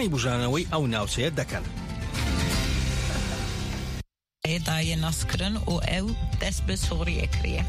توانای بژانەوەی ئەو ناوچەیە دەکەن. دایە ناسکردن و ئەو دەست بە سووریە کریە.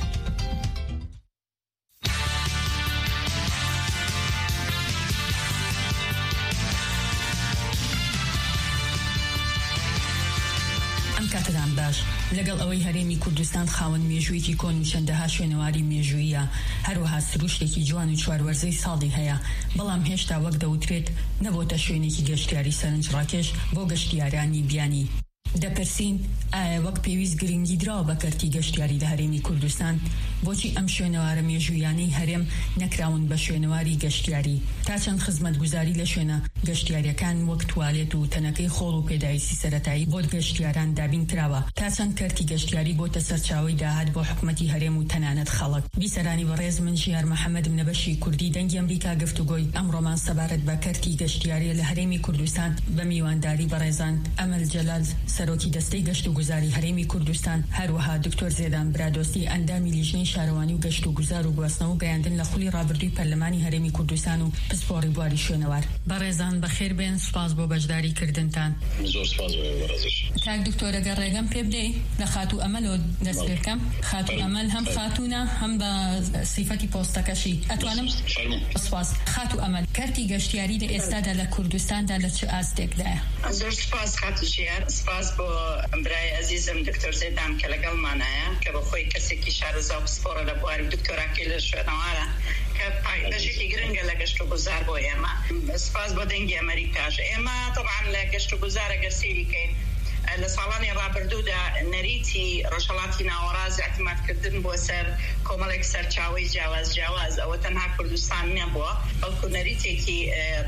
کاتدان باش لەگەڵ ئەوەی هەرێمی کوردستان خاوەن مێژوویەکی کۆن و چەندەها شوێنەواری مێژوویە، هەروەها سروشتێکی جوان و چواروەرزەی ساڵی هەیە، بەڵام هێشتا وەک دەوترێت نەبووتە شوێنێکی گەشتیاری سەرنجڕاکێش بۆ گەشتیارانی بیانی. دەپرسین ئایا وەک پێویست گرنگی دراوە بە کەرتی گەشتیاری لە هەرێمی کوردستان، بۆچی ئەم شوێنەوارە مێژوویانەی هەرێم نەکراون بە شوێنەواری گەشتیاری؟ تا چەند خزمەتگوزاری لە شوێنە گەشتیاریەکان وەک توالێت و تەنەکەی خۆڵ و پێداویستی سەرەتایی بۆ گەشتیاران دابین کراوە، تا چەند کەرتی گەشتیاری بۆتە سەرچاوەی داهات بۆ حکومەتی هەرێم و تەنانەت خەڵک. بیسەرانی بەڕێز من ژیار محەممەدم نەبەشی کوردی دەنگی ئەمریکا گفتوگۆی ئەمڕۆمان سەبارەت بە کەرتی گەشتیاری لە هەرێمی کوردستان بە میوانداری بەڕێزان ئەمەل جەلال سەرۆکی دەستەی گەشت و گوزاری هەرێمی کوردستان، هەروەها دکتۆر زێدان برادۆستی ئەندامی لیژنەی شارەوانی و گەشت و گوزار و گواستنەوە و گەیاندن لە خولی ڕابردووی پەرلەمانی هەرێمی کوردستان و پسپۆڕی بواری شوێنەوار. بەڕێزان بەخێر بێن، سوپاس بۆ بەشداری کردنتان. زۆر سوپاس بەڕێزش. کاک دکتۆرە گەر ڕێگەم پێ بدەی لە خاتوو ئەمەلەوە دەست پێ بکەم. خاتوو ئەمەل هەم خاتوونە هەم بە سیفەتی پۆستەکەشی ئەتوانم؟ سوپاس. خاتوو ئەمەل کەرتی گەشتیاری لە ئێستادا لە کوردستاندا لە چ ئاستێکدایە؟ زۆر سوپاس خاتوو ژیار، سوپاس بۆ برای عزیزم دکتۆر زێدان کە لەگەڵمانایە، کە بەخۆی کەسێکی شارەزا و پسپۆڕە لە بواری دکتۆراکی لە شوێنەوارە کە پایدەژێکی گرنگە لە گەشت و گوزار بۆ ئێمە. سوپاس بۆ دەنگی ئەمریکاش. ئێمە طبعا لە گەشت و گوزارە گەر سەیری کەین لە ساڵانی ڕابردوودا نەریتی ڕۆژهەڵاتی ناوەڕاز اعتمادکردن بۆ سەر کۆمەڵێک سەرچاوەی جیاواز ئەوە تەنها کوردستان نەبووە، بەڵکو نەریتێکی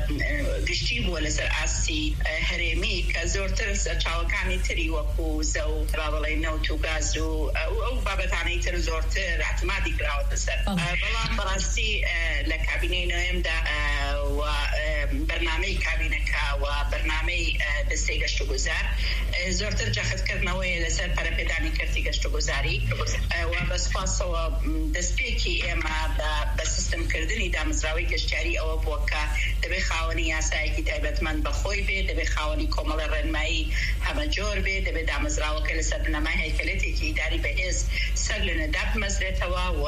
گشتی بووە لەسەر ئاستی هەرێمی کە زۆرتر سەرچاوەکانی تری وەکو زە و بابڵێ نەوت و گاز و ئەو بابەتانەی تر زۆرتر اعتمادی کراوەتە سەر. بەڵام بەڕاستی لە کابینەی نوێمدا و بەرنامەی کابینەکە و بەرنامەی دەستەی گەشت و گوزار زۆرتر جەختکردنەوەی لەسەر پەرەپێدانی کەرتی گەشت و گوزاری و بەسپاسەوە دەستپێکی ئێمە بە سیستمکردنی دامەزراوەی گەشتیاری ئەوە بووە کە دەبێت خاوەنی یاسایەکی تایبەتمەند بەخۆی بێت، دەبێت خاوەنی کۆمەڵە ڕێنمایی هەمە جۆر بێت، دەبێت دامەزراوەکە لەسەر بنەمای هەیکەلێتێکی ئیداری بەهێز سەر لەنەدا بمەزرێتەوە و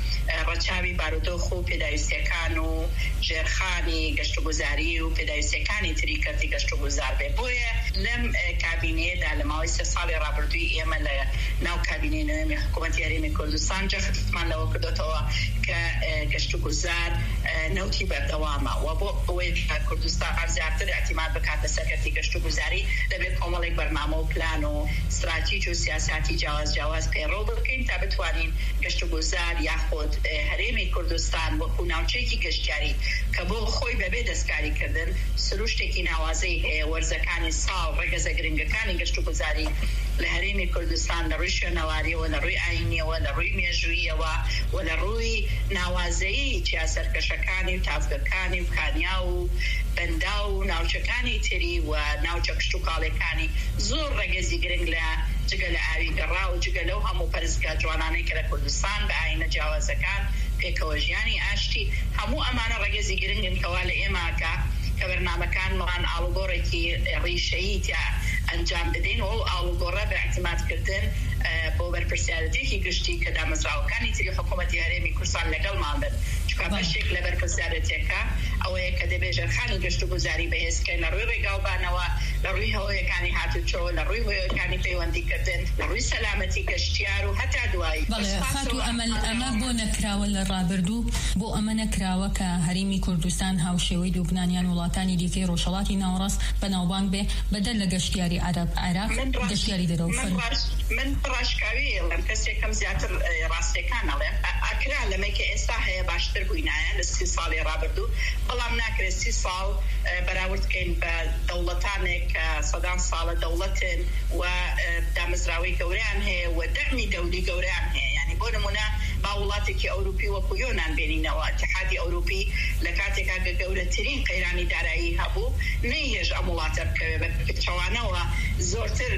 ڕەچاوی بارودۆخ و پێداویستیەکان و ژێرخانی گەشت و گوزاری و پێداویستیەکانی تری کەرتی گەشت و گوزار بێ. بۆیە لەم کابینەیەدا لە ماوەی 3 ساڵی ڕابردووی ئێمە لە ناو کابینەی نوێمی حکوومەتی هەرێمی کوردستان جەختمان لەوە کردوتەوە کە گەشت و گوزار نەوتی بەردەوامە و بۆ ئەوەی کوردستان زیاتر اعتماد بکاتە سەر کەرتی گەشت و گوزاری دەبێت کۆمەڵێک بەرنامە و پلان و استراتیژی و سیاساتی جیاواز پەیڕۆ بکەین تا بتوانین گەشت و گوزار یاخود هەرێمی کوردستان وەکو ناوچەیەکی گەشتیاری کە بۆ خۆی بەبێ دەستکاریکردن سروشتێکی ناوازەی هەیە، وەرزەکانی ساڵ ڕێگەزە گرنگەکانی گەشت و گوزاری لە هەرێمی کوردستان لە ڕووی شوێنەواریەوە، لە ڕووی ئاینیەوە، لە ڕووی مێژوویەوە و لە ڕووی ناوازەیی چیاسەرکەشەکانی و تافگەکانی و کانیا و بەندا و ناوچەکانی تری و ناوچە کشت و کاڵەکانی زۆر ڕێگەزی گرنگ لە جگە لە ئاوی گەڕا و جگە لەو هەموو پەرستگا جوانانەی کە لە کوردستان بە ئاینە جیاوازەکان پێکەوە ژیانی ئاشتی هەموو ئەمانە ڕێگەزی گرنگن کەوا لە ئێماکە کە بەرنامەکانمان ئاڵوگۆڕێکی ڕیشەیی تیا ئەنجام بدەین و ئەو ئاڵوگۆڕە بە اعتمادکردن بۆ بەرپرسیارەتێکی گشتی کە دامەزراوەکانی تری حکوومەتی هەرێمی کوردستان لەگەڵمان بن، چونکە بەشێک لە بەرپرسیارەتێکە ئەوەیە کە دەبێت ژێرخانی گەشت و گوزاری بەهێزکەین لە ڕووی ڕێگاوبانەوە، لە ڕووی هەوایەکانی هاتوچۆ، لە ڕووی هۆیەکانی پەیوەندیکردن، لە ڕووی سەلامەتی گەشتیار و هەتا دوایی. خاتوو ئەمە بۆ نەکراوە لە ڕابردوو، بۆ ئەمە نەکراوە کە هەرێمی کوردستان هاوشێوەی دووبنانیان وڵاتانی دیکەی ڕۆژهەڵاتی ناوەڕاست بەناوبانگ بێ بەدەل لە گەشتیاری عێراق گەشتیاری دەرەوە. من ڕاشکاوی ئێڵم کەسێکم زیاتر ڕاستیەکان ئەڵێم ئەکرا لەمەکە ئێستا هەیە باشتر بووینایە لە 30 ساڵی ڕابردوو، بەڵام ناکرێت 30 ساڵ بەراوردکەین بە دەوڵەتانێک کە سەدان ساڵە دەوڵەتن و دامەزراوەی گەورەیان هەیە و دەرمی دەولی گەورەیان هەیە. یعنی بۆ نمونە با وڵاتێکی ئەوروپی وەکو یۆنان بێنینەوە، اتحادی ئەوروپی لە کاتێکا گەورەترین قەیرانی دارایی هەبوو نەیهێش ئەم وڵاتە بکەوێ بە پێچەوانەوە زۆرتر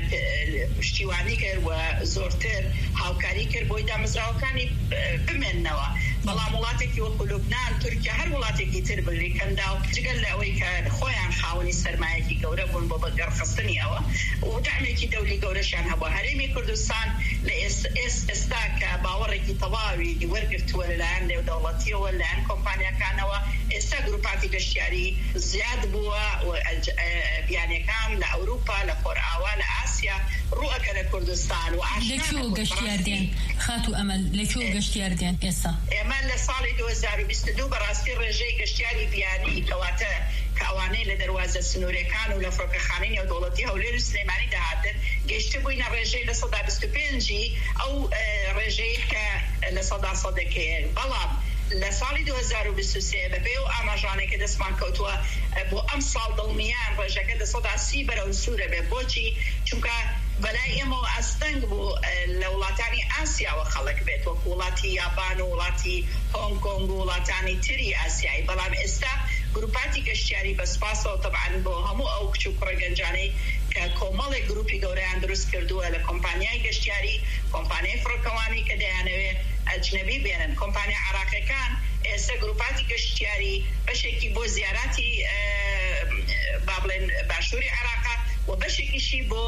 پشتیوانی کرد و زۆرتر هاوکاری کرد بۆی دامەزراوەکانی بمێننەوە. بەڵام وڵاتێکی وەکو لوبنان، تورکیا، هەر وڵاتێکی تر بریکەندا و جگەل لە ئەوەی کە خۆیان خاوەنی سرمایه‌کی گەورە بوون بۆ بەگەڕخستنی ئەوە و دعمێکی دەولی گەورەشیان هەبووە. هەرێمی کوردستان لە ئێستا کە باوەڕێکی تەواوی وەرگرتووە لەلایەن نێودەوڵەتیەوە لەلایەن کۆمپانیاکانەوە، ئێستا گروپاتی گەشتیاری زیاد بووە و بیانیەکان لە ئەوروپا، لە خۆرئاوا، لە ئاسیا ڕوئەکە لە کوردستان و لەکوێ گەشتیاردێن خاتو ئەمەل لەکوێ گەشتیاردێن ئێستا؟ ئێمە لە ساڵی 2022 بەڕاستی ڕێژەی گەشتیاری بیانی کەواتە کاوانەی لە دەواازە سنوورەکان و لە فڕۆکەخانەی نێودەوڵەتی هەولێر و سلێمانی داهاتن گەیشتە بووینە ڕێژەی لە 125 ئەو ڕێژەی کە لە 100 دەکەیە. بەڵام لە ساڵی 2023 بەپێ و ئاماژانێکە دەستمان کەوتووە بۆ ئەم ساڵ دڵنیان ڕێژەکە لە 130 بەرەو سوورە بێ. بۆچی؟ چونکە بەلای ئێمەوە ئەستەنگ بوو لە وڵاتانی ئاسیاوە خەڵک بێت، وەکو وڵاتی یابان و وڵاتی هۆنگ کۆنگ و وڵاتانی تری ئاسیایی. بەڵام ئێستا گروپاتی گەشتیاری بەسپاسەوە تەبعاً بۆ هەموو ئەو کچ و کوڕە گەنجانەی کە کۆمەڵێک گروپی گەورەیان دروست کردووە لە کۆمپانیای گەشتیاری، کۆمپانیای فڕۆکەوانی کە دەیانەوێت ئەجنەبی بێنن، کۆمپانیا عراقیەکان ئێستا گروپاتی گەشتیاری بەشێکی بۆ زیارەتی با بڵێن باشووری عراقا و بەشێکیشی بۆ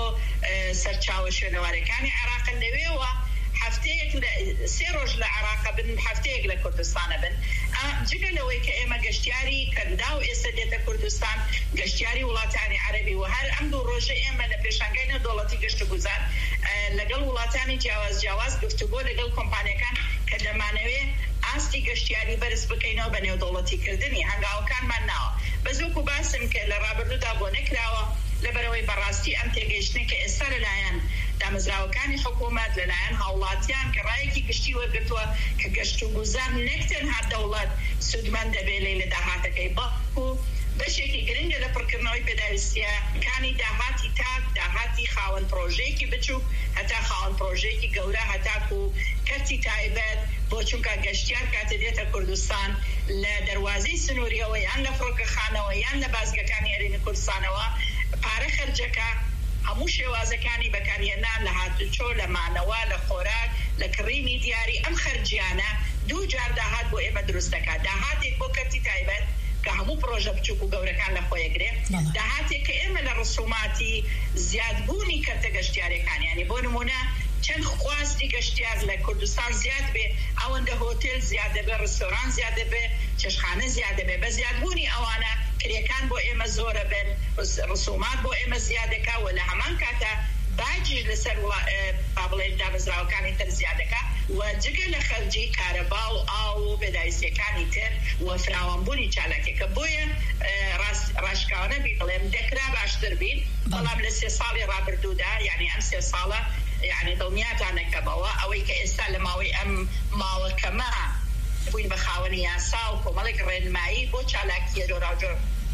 سەرچاوە شوێنەوارەکانی عراقا لەوێوە هەفتەیەک 3 ڕۆژ لە عراقا بن، هەفتەیەک لە کوردستانە بن. جگە لەوەی کە ئێمە گەشتیاری کەندا و ئێستا دێتە کوردستان، گەشتیاری وڵاتانی عەرەبی و هەر ئەم دوو ڕۆژە ئێمە لە پێشانگای نێودەوڵەتی گەشت و گوزار لەگەڵ وڵاتانی جیاواز گفتوگۆ لەگەڵ کۆمپانیەکان کە دەمانەوێت ئاستی گەشتیاری بەرز بکەینەوە بە نێودەوڵەتیکردنی هەنگاوەکانمان ناوە. بەزووکو باسم کە لە ڕابردوودا بۆ نەکراوە لەبەرەوەی بەڕاستی ئەم تێگەیشتنی کە ئێستا لەلایەن دامەزراوەکانی حکوومەت لەلایەن هاوڵاتیان کە ڕایەکی گشتی وەرگرتووە کە گەشت و گوزار نەکتەنها دەوڵەت سودمەند دەبێت لە داهاتەکەی بەڵکو بەشێکی گرنگە لە پڕکردنەوەی پێداویستیەکانی داهاتی تاک، داهاتی خاوەن پرۆژەیەکی بچووک هەتا خاوەن پرۆژەیەکی گەورە، هەتاکو کەرتی تایبەت بۆ چونکە گەشتیار کاتە دێتە کوردستان لە دەواازەی سنووریەوە یان لە فڕۆکەخانەوە یان لە بازگەکانی هەرێمی کوردستانەوە پارە خەرجەکە هەموو شێوازەکانی بەکارهێنان لە هاتوچۆ، لە مانەوە، لە خۆراک، لە کڕینی دیاری ئەم خەرجیانە دوو جار داهات بۆ ئێمە دروست دەکات. داهاتێک بۆ کەرتی تایبەت کە هەموو پرۆژە بچووک و گەورەکان لە خۆیەگرێت، داهاتێک کە ئێمە لە ڕسوماتی زیادبوونی کەرتە گەشتیارەکان، یعنی بۆ نمونە چەند خواستی گەشتیار لە کوردستان زیاد بێ، ئەوەندە هۆتێل زیاد دەبێ، ڕستۆران زیاد دەبێ، چێشتخانە زیاد دەبێ. بە زیادبوونی ئەوانە کرێکان بۆ ئێمە زۆرە بن، ڕسومات بۆ ئێمە زیادەکە و لە هەمان کاتە باجیش لەسەر با بڵێن دامەزراوەکانی تر زیادەکە و جگە لە خەرجی کارەبا و ئاو و بێداویستیەکانی تر و فراوانبوونی چالاکێکە. بۆیە ڕاشکاوانە بڵێم دەکرا باشتر بین، بەڵام لە 3 ساڵی ڕابردوودا، یعنی ئەم 3 ساڵە یعنی دڵنیاتانەکەمەوە ئەوەی کە ئێستا لە ماوەی ئەم ماوەکەمە بووین بە خاوەنی یاسا و کۆمەڵێک ڕێنمایی بۆ چالاکیە جۆراوجۆر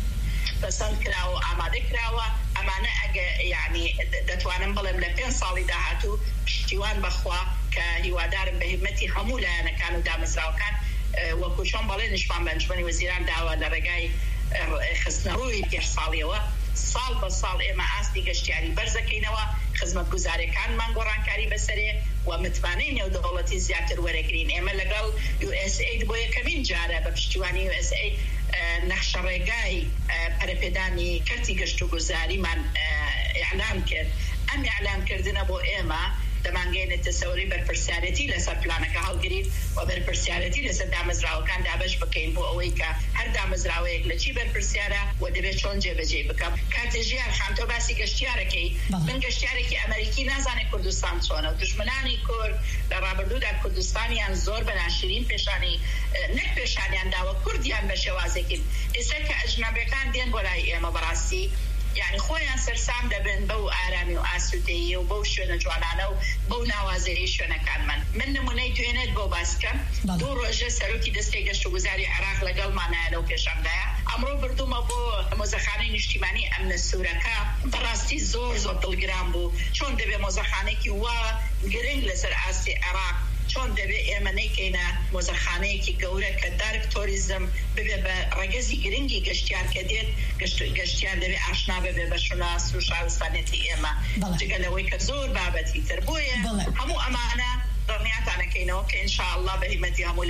پەسەند کراوە، ئامادە کراوە. ئەمانە ئەگە یعنی دەتوانم بڵێم لە 5 ساڵی داهاتوو پشتیوان بەخوا کە هیوادارم بە هیمەتی هەموو لایەنەکان و دامەزراوەکان وەکو چۆن بەڵێ نیشتمان بە ئەنجومەنی وەزیران داوە لە ڕێگای خستنەڕووی 5 ساڵیەوە ساڵ بە ساڵ ئێمە ئاستی گەشتیاری بەرزەکەینەوە، خزمەتگوزارەکانمان گۆڕانکاری بەسەرێ و متمانەی نێودەوڵەتی زیاتر وەرەگرین. ئێمە لەگەڵ USAID بۆ یەکەمین جارە بە پشتیوانی USAID نەخشە ڕێگای پەرەپێدانی کەرتی گەشت و گوزاریمان ئیعلان کرد. ئەم ئیعلانکردنە بۆ ئێمە دەمانگەێنێتە سەوری بەرپرسیارەتی لەسەر پلانەکە هەڵگریت و بەرپرسیارەتی لەسەر دامەزراوەکان دابش بکەین بۆ ئەوەی کە هەر دامەزراوەیەک لە چی بەرپرسیارە و دەبێت چۆن جێبەجێ بکەم. کاتێژیان خانتۆ باسی گەشتیارەکەی، من گەشتیارێکی ئەمریکی نازانێت کوردستان چۆنە و دژمنانی کورد لە ڕابردوودا کوردستانیان زۆر بەناشرین پێشانی نەک پێشانیان داوە کوردیان بە شێوازێکی. ئێستا کە ئەجنەبیەکان دێن بۆ لای ئێمە بەڕاستی یعنی خۆیان سەرسام دەبن بەو ئارامی و ئاسوودەیی و بەو شوێنە جوانانە و بەو ناوازەی شوێنەکانمان. من نمونەی دوێنێت بۆ باسکەم. 2 ڕۆژە سەرۆکی دەستەی گەشت و گوزاری عێراق لەگەڵمانایە لەو پێشەنگایە. ئەمڕۆ بردوومە بۆ مۆزەخانەی نیشتیمانی ئەمنە سوورەکە. بەڕاستی زۆر دڵگران بوو چۆن دەبێت مۆزەخانەیەکی وا گرنگ لەسەر ئاستی عێراق چۆن دەبێت ئێمە نەیکەینە مۆزەخانەیەکی گەورە کە دارک تۆریزم ببێ بە ڕێگەزی گرنگی گەشتیار کە دێت گەشتیار دەبێت ئاشنا ببێ بە شوناس و شارستانێتی ئێمە جگەلەوەی کە زۆر بابەتی تر. بۆیە هەموو ئەمانە دڵنیاتانەکەینەوە کە ئینشاءالله بە هیمەتی هەموو لای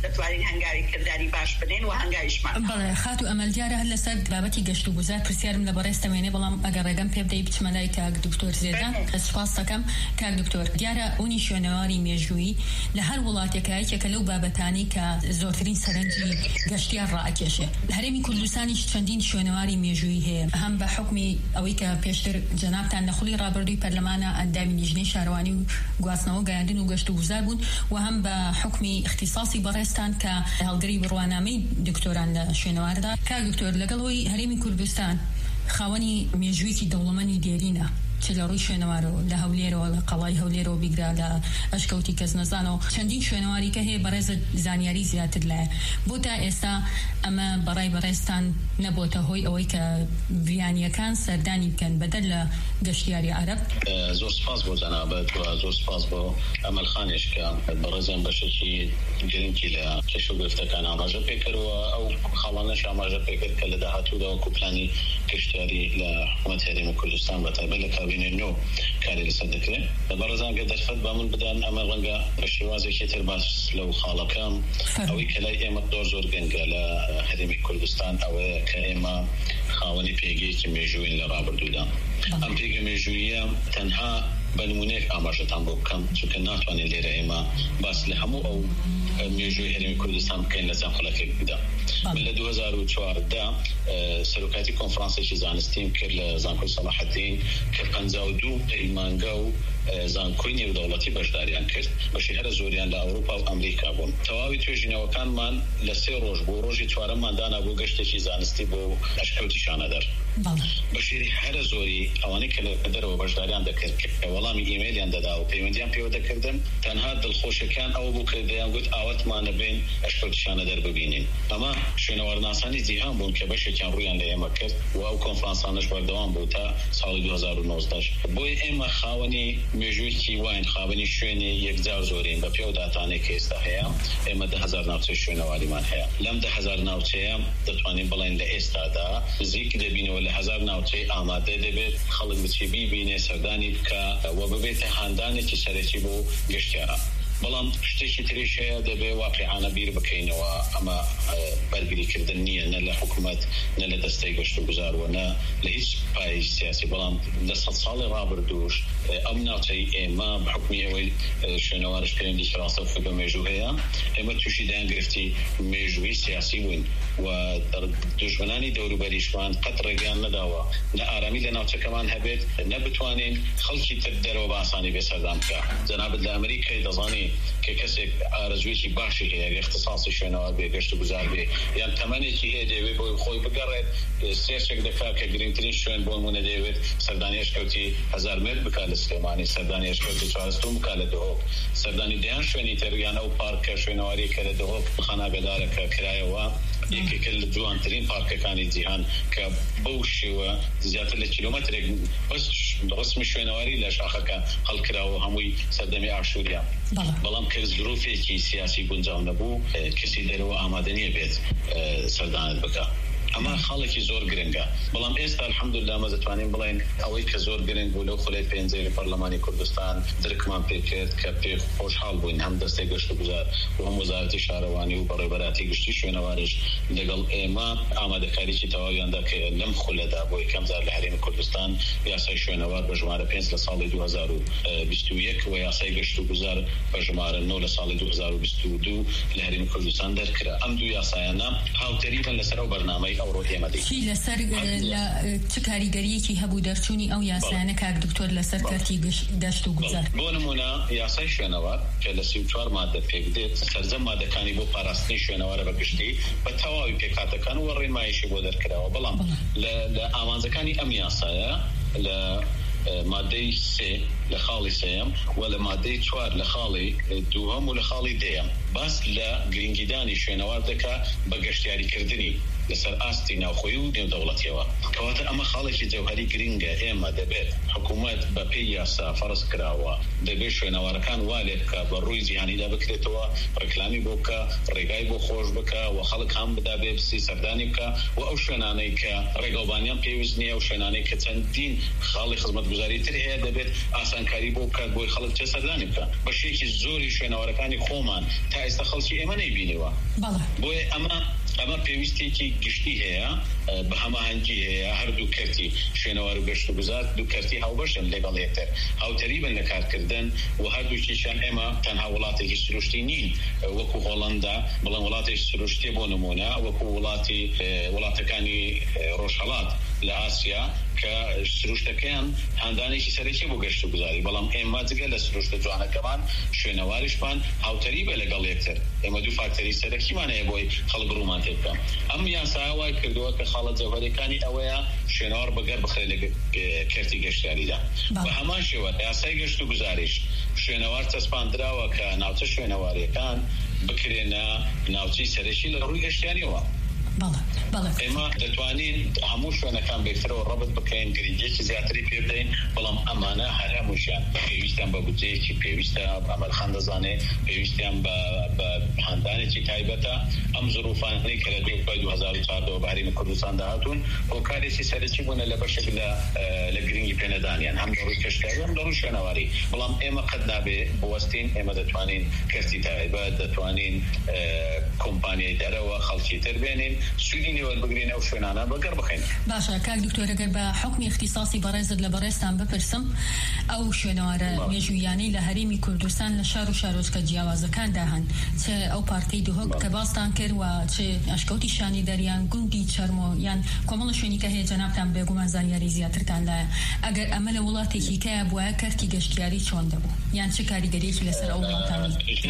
دەتوانین هەنگاوی کردداری باش بنین و هەنگاویشمان. بەڵێ خاتو ئەمەل دیارە هەر لەسەر بابەتی گەشت و گوزار پرسیارم لە بەڕێستەوێنێ بەڵام ئەگەر ڕێگەم پێ بدەی بچمە لای کاک دکتۆر زێدان سوپاس دەکەم. کاک دکتۆر دیارە ئەوەی شوێنەواری مێژووی لە هەر وڵاتێکە لەو بابەتانی کە زۆرترین سەرنجی گەشتیار ڕائکێشێ. هەرێمی کوردستانیش چەندین شوێنەواری مێژووی هەیە، هەم بە حکمی ئەوەی کە پێشتر جەنابتان لە خوڵی ڕابردووی پەرلەمانە ئەندامی لیژنەی شارەوانی و گواستنەوە گەیاندن و گەشت و گوزار بوون و هەم بە حکمی اختصاصی بەڕێستان کە هەڵگری بڕوانامەی دکتۆران لە شوێنەواردا. کاک دکتۆر لەگەڵەوەی هەرێمی کوردستان خاوەنی مێژوویەکی دەوڵەمەندی دێرینە چ لە ڕووی شوێنەوارەوە لە هەولێرەوە لە قەڵای هەولێرەوە بیگرا لە ئەشکەوتی کەس نەزانەوە چەندین شوێنەواری کە هەیە بەڕێزە زانیاری زیاتر لایە. بۆ تا ئێستا ئەمە بەڕای بەڕێستان نەبووتە هۆی ئەوەی کە ڤیانیەکان سەردانی بکەن بەدەل لە گەشتیاری عەرەب؟ زۆر سپاس بۆ جەنابەت و زۆر سپاس بۆ ئەمەل خانێش کە بەڕێزم بەشێکی گرنگی لە کێش و گرفتەکان ئاماژە پێکردەوە ئەو خاڵانەش ئاماژە پێکرد کە لە داهاتوودا وەکو پلانی گەشتیاری لە حکوومەت هەرێمی کوردستان بەتایبەت لە کابینەی نۆ کاری لەسەر دەکرێت. بەڕێزان گە دەرفەت با من بدەن ئەمە ڕەنگە بە شێوازێکی تر باس لەو خاڵەکەم ئەوەی کە لای ئێمە زۆر گەنگە لە هەرێمی کوردستان ئەوەیە کە ئێمە خاوەنی پێگەیەکی مێژووین لە ڕابردوودا. ئەم پێگە مێژوویە تەنها بەنمونەیەک ئاماژەتان بۆ بکەم چونکە ناتوانێت لێرە ئێمە باس لە هەموو ئەو مێژووی هەرێمی کوردستان بکەین لە جەمخەڵەکێک بدا. من لە 2014 سەرۆکاتی کۆنفرانسێکی زانستیم کرد لە زانکۆی سەلاح الدین کە 52 پەیمانگە و زانکۆی نێودەوڵەتی بەشداریان کرد، بەشی هەرە زۆریان لە ئەوروپا و ئەمریکا بوون. تەواوی توێژینەوەکانمان لە 3 ڕۆژ بۆ ڕۆژی چوارەممان دانا بۆ گەشتێکی زانستی بۆ ئەشکەوتی شانەدەر. بەشێری هەرە زۆری ئەوانەی کە لە دەرەوە بەشداریان دەکرد کە وەڵامی ئیمەیلیان دەدا و پەیوەندیان پێوە دەکردن، تەنها دڵخۆشەکان ئەوە بوو کە دەیان گوت ئاوەتمانە بین ئەشکەوتی شانەدەر ببینین. ئەمە شوێنەوارناسانی جیهان بوون کە بەشێکیان ڕوویان لە ئێمە کرد و ئەو کۆنفرانسانەش بەردەوام بوو تا ساڵی 2019. بۆی ئێمە خاوەنی مێژوویکی واین خاوەنی شوێنی یەکجار زۆرین بە پێو داتانێک کە ئێستا هەیە. ئێمە 10,000 ناوچەی شوێنەواریمان هەیە. لەم 10,000 ناوچەیە دەتوانین بڵێن لە ئێستادا نزیک دەبینەوە لە 1000 ناوچەی ئامادە دەبێت خەڵک بچی بیبینێ سەردانی بکە و ببێتە هاندانێکی سەرەکی بۆ گەشتیاران. بەڵام شتێکی تریش هەیە دەبێ واقعانە بیر بکەینەوە ئەمە بەرگریکردن نییە نە لە حکوومەت نە لە دەستەی گەشت و گوزارەوە نە لە هیچ پای سیاسی. بەڵام لە 100 ساڵی ڕابردووش ئەم ناوچەی ئێمە بە حکمی ئەوەی شوێنەوارش پەیوەندی شڕاستە و فێگە مێژوو هەیە، ئێمە تووشی دایان گرفتی مێژووی سیاسی بووین و دوژمنانی دەوروبەریشمان قەت ڕێگەیان نەداوە نە ئارامی لە ناوچەکەمان هەبێت نە بتوانین خەڵکی تر دەرەوە بە ئاسانی بێسەردام بکە. جەنابەت لە ئەمریکای دەزانی کە کەسێک ئارەزوویەکی باشی هەیە اختصاصی شوێنەوار بێ گەشت و گوزار بێ یان تەمەنێکی هەیە دەوێت بۆی خۆی بگەڕێت سێرچێک دەکات کە گرنگترین شوێن بۆ نمونە دەوێت سەردانی ئەشکەوتی 1000 متر بکات لە سلێمانی، سەردانی ئەشکەوتی چوارستۆم بکات لە دهۆک، سەردانی دەیان شوێنی تر یان ئەو پارکە شوێنەواری کە لە دهۆک خاناگەدارەکە کرایەوە یەکێکە لە جوانترین پارکەکانی جیهان کە بەو شێوە زیاتر لە کیلۆمەترێک بەس ڕسمی شوێنەواری لە شاخەکە هەڵکراوە هەمووی سەردەمی ئاشووریا. بەڵام کە ظروفێکی سیاسی گونجاو نەبوو کەسی دەرەوە ئامادە نییە بێت سەردانت بکە. ئەمە خاڵێکی زۆر گرنگە. بەڵام ئێستا الحەمدوللا مە دەتوانین بڵێن ئەوەی کە زۆر گرنگ بوو لەو خولەی پێنجەی پەرلەمانی کوردستان درکمان پێکرد کە پێ خۆشحاڵ بووین هەم دەستەی گەشت و گوزار و هەم وەزارەتی شارەوانی و بەڕێوەبەراتی گشتی شوێنەوارش لەگەڵ ئێمە ئامادەکاریی تەواویاندا کە لەم خولەدا بۆ یەکەم جار لە هەرێمی کوردستان یاسای شوێنەوار بە ژمارە 5 لە ساڵی 2021 و یاسای گەشت و گوزار بە ژمارە 9 لە ساڵی 2022 لە هەرێمی کوردستان دەرکرا. ئەم دوو یاسایانە هاوتەریبن لەسەر ئەو بەرنامەی چی لەسەر چ کاریگەریەکی هەبوو دەرچوونی ئەو یاسایانە کاک دکتۆر لەسەر کارتی گەشت و گوزار؟ بۆ نمونە یاسای شوێنەوار کە لە 34 مادە پێک دێت سەرجەم مادەکانی بۆ پاراستنی شوێنەوارە بە گشتی بە تەواوی پێکهاتەکان و ڕێنماییشی بۆ دەرکراوە. بەڵام لە ئامانجەکانی ئەم یاسایە لە مادەی 3 لە خاڵی 3 و لە مادەی 4 لە خاڵی 2 و لە خاڵی 10 باس لە گرنگیدانی شوێنەوار دەکا بە گەشتیاریکردنی لەسەر ئاستی ناوخۆیی و نێودەوڵەتیەوە کەواتە ئەمە خاڵێکی جەوهەری گرنگە ئێمە دەبێت حکوومەت بە پێی یاسا فەرز کراوە دەبێت شوێنەوارەکان وا لێ بکە بە ڕووی جیهانیدا بکرێتەوە ڕێکلامی بۆ بکە ڕێگای بۆ خۆش بکە و خەڵک هەم بدا بێ بسی سەردانی بکە و ئەو شوێنانەی کە ڕێگەوبانیان پێویست نییە و شوێنانەی کە چەندین خاڵی خزمەتگوزاری تر هەیە دەبێت ئاسانکاری بۆ بکات بۆی خەڵک چێ سەردانی بکە بەشێکی زۆری شوێنەوارەکانی خۆمان تا ئێستا خەڵکی ئێمە نەیبینیوە بۆیە ئەمە پێویستێکی گشتی هەیە بە هەماهەنگی هەیە هەردوو کەرتی شوێنەوار و گەشت و گوزار دوو کەرتی هاوبەشن لەگەڵ یەکتر هاوتەری بن لە کارکردن و هەردووکیشیان ئێمە تەنها وڵاتێکی سروشتی نین وەکو هۆڵەندا بڵێن وڵاتێکی سروشتی بۆ نمونە وەکو وڵاتەکانی ڕۆژهەڵات لە ئاسیا کە سروشتەکەیان هەندانێکی سەرەکی بۆ گەشت و گوزاری بەڵام ئێمە جگە لە سروشتە جوانەکەمان شوێنەواریشمان هاوتەری بە لەگەڵ یەکتر ئێمە دوو فاکتەری سەرەکیمان هەیە بۆی خەڵک ڕوومان تێ بکەن ئەم یاسا وای کردووە کە خاڵە جەوهەریەکانی ئەوەیە شوێنەوار بەگەر بخرێت لە کەرتی گەشتیاریدا بە هەمان شێوە یاسای گەشت و گوزاریش شوێنەوار چەسپاندراوە کە ناوچە شوێنەواریەکان بکرێنە ناوچەی سەرەکی لە ڕووی گەشتیاریەوە ئێمە دەتوانین هەموو شوێنەکان بێکترەوە ڕەبط بکەین گرنگیەکی زیاتری پێ بدەین بەڵام ئەمانە هەمووشیان پێویستیان بە بودجەیەکی پێویستە ئەمەلخان دەزانێت پێویستیان بە هەندانێکی تایبەتە ئەم زروفانەی کە لە 2014 بە هەرێمی کوردستان داهاتوون هۆکارێکی سەرەکی بوونە لە بەشێک لە گرنگی پێنەدانیان هەم لە ڕووی کەشتیاری هەم لە ڕووی شوێنەواری بەڵام ئێمە قەت نابێ بوەستین ئێمە دەتوانین کەرتی تایبەت دەتوانین کۆمپانیای دەرەوە خەڵکی تر بێنین سوودی نێوەربگرین ئەو شوێنانە بەگەر بخەین. باشە کاک دکتۆر ئەگەر بە حکمی اختصاصی بەڕێزت لە بەڕێزتان بپرسم ئەو شوێنەوارە مێژوویانەی لە هەرێمی کوردستان لە شار و شارۆچکە جیاوازەکاندا هەن چ ئەو پارکەی دوهۆک کە باستان کرد و چ ئەشکەوتی شانی دەریان گوندی چەرمۆ یان کۆمەڵە شوێنی کە هەیە جەنابتان بێگومان زانیاری زیاترتان لایە ئەگەر ئەمە لە وڵاتێکی کە بووە کەرتی گەشتیاری چۆن دەبوو یان چه کاریگەریەکی لەسەر ئەو وڵاتانی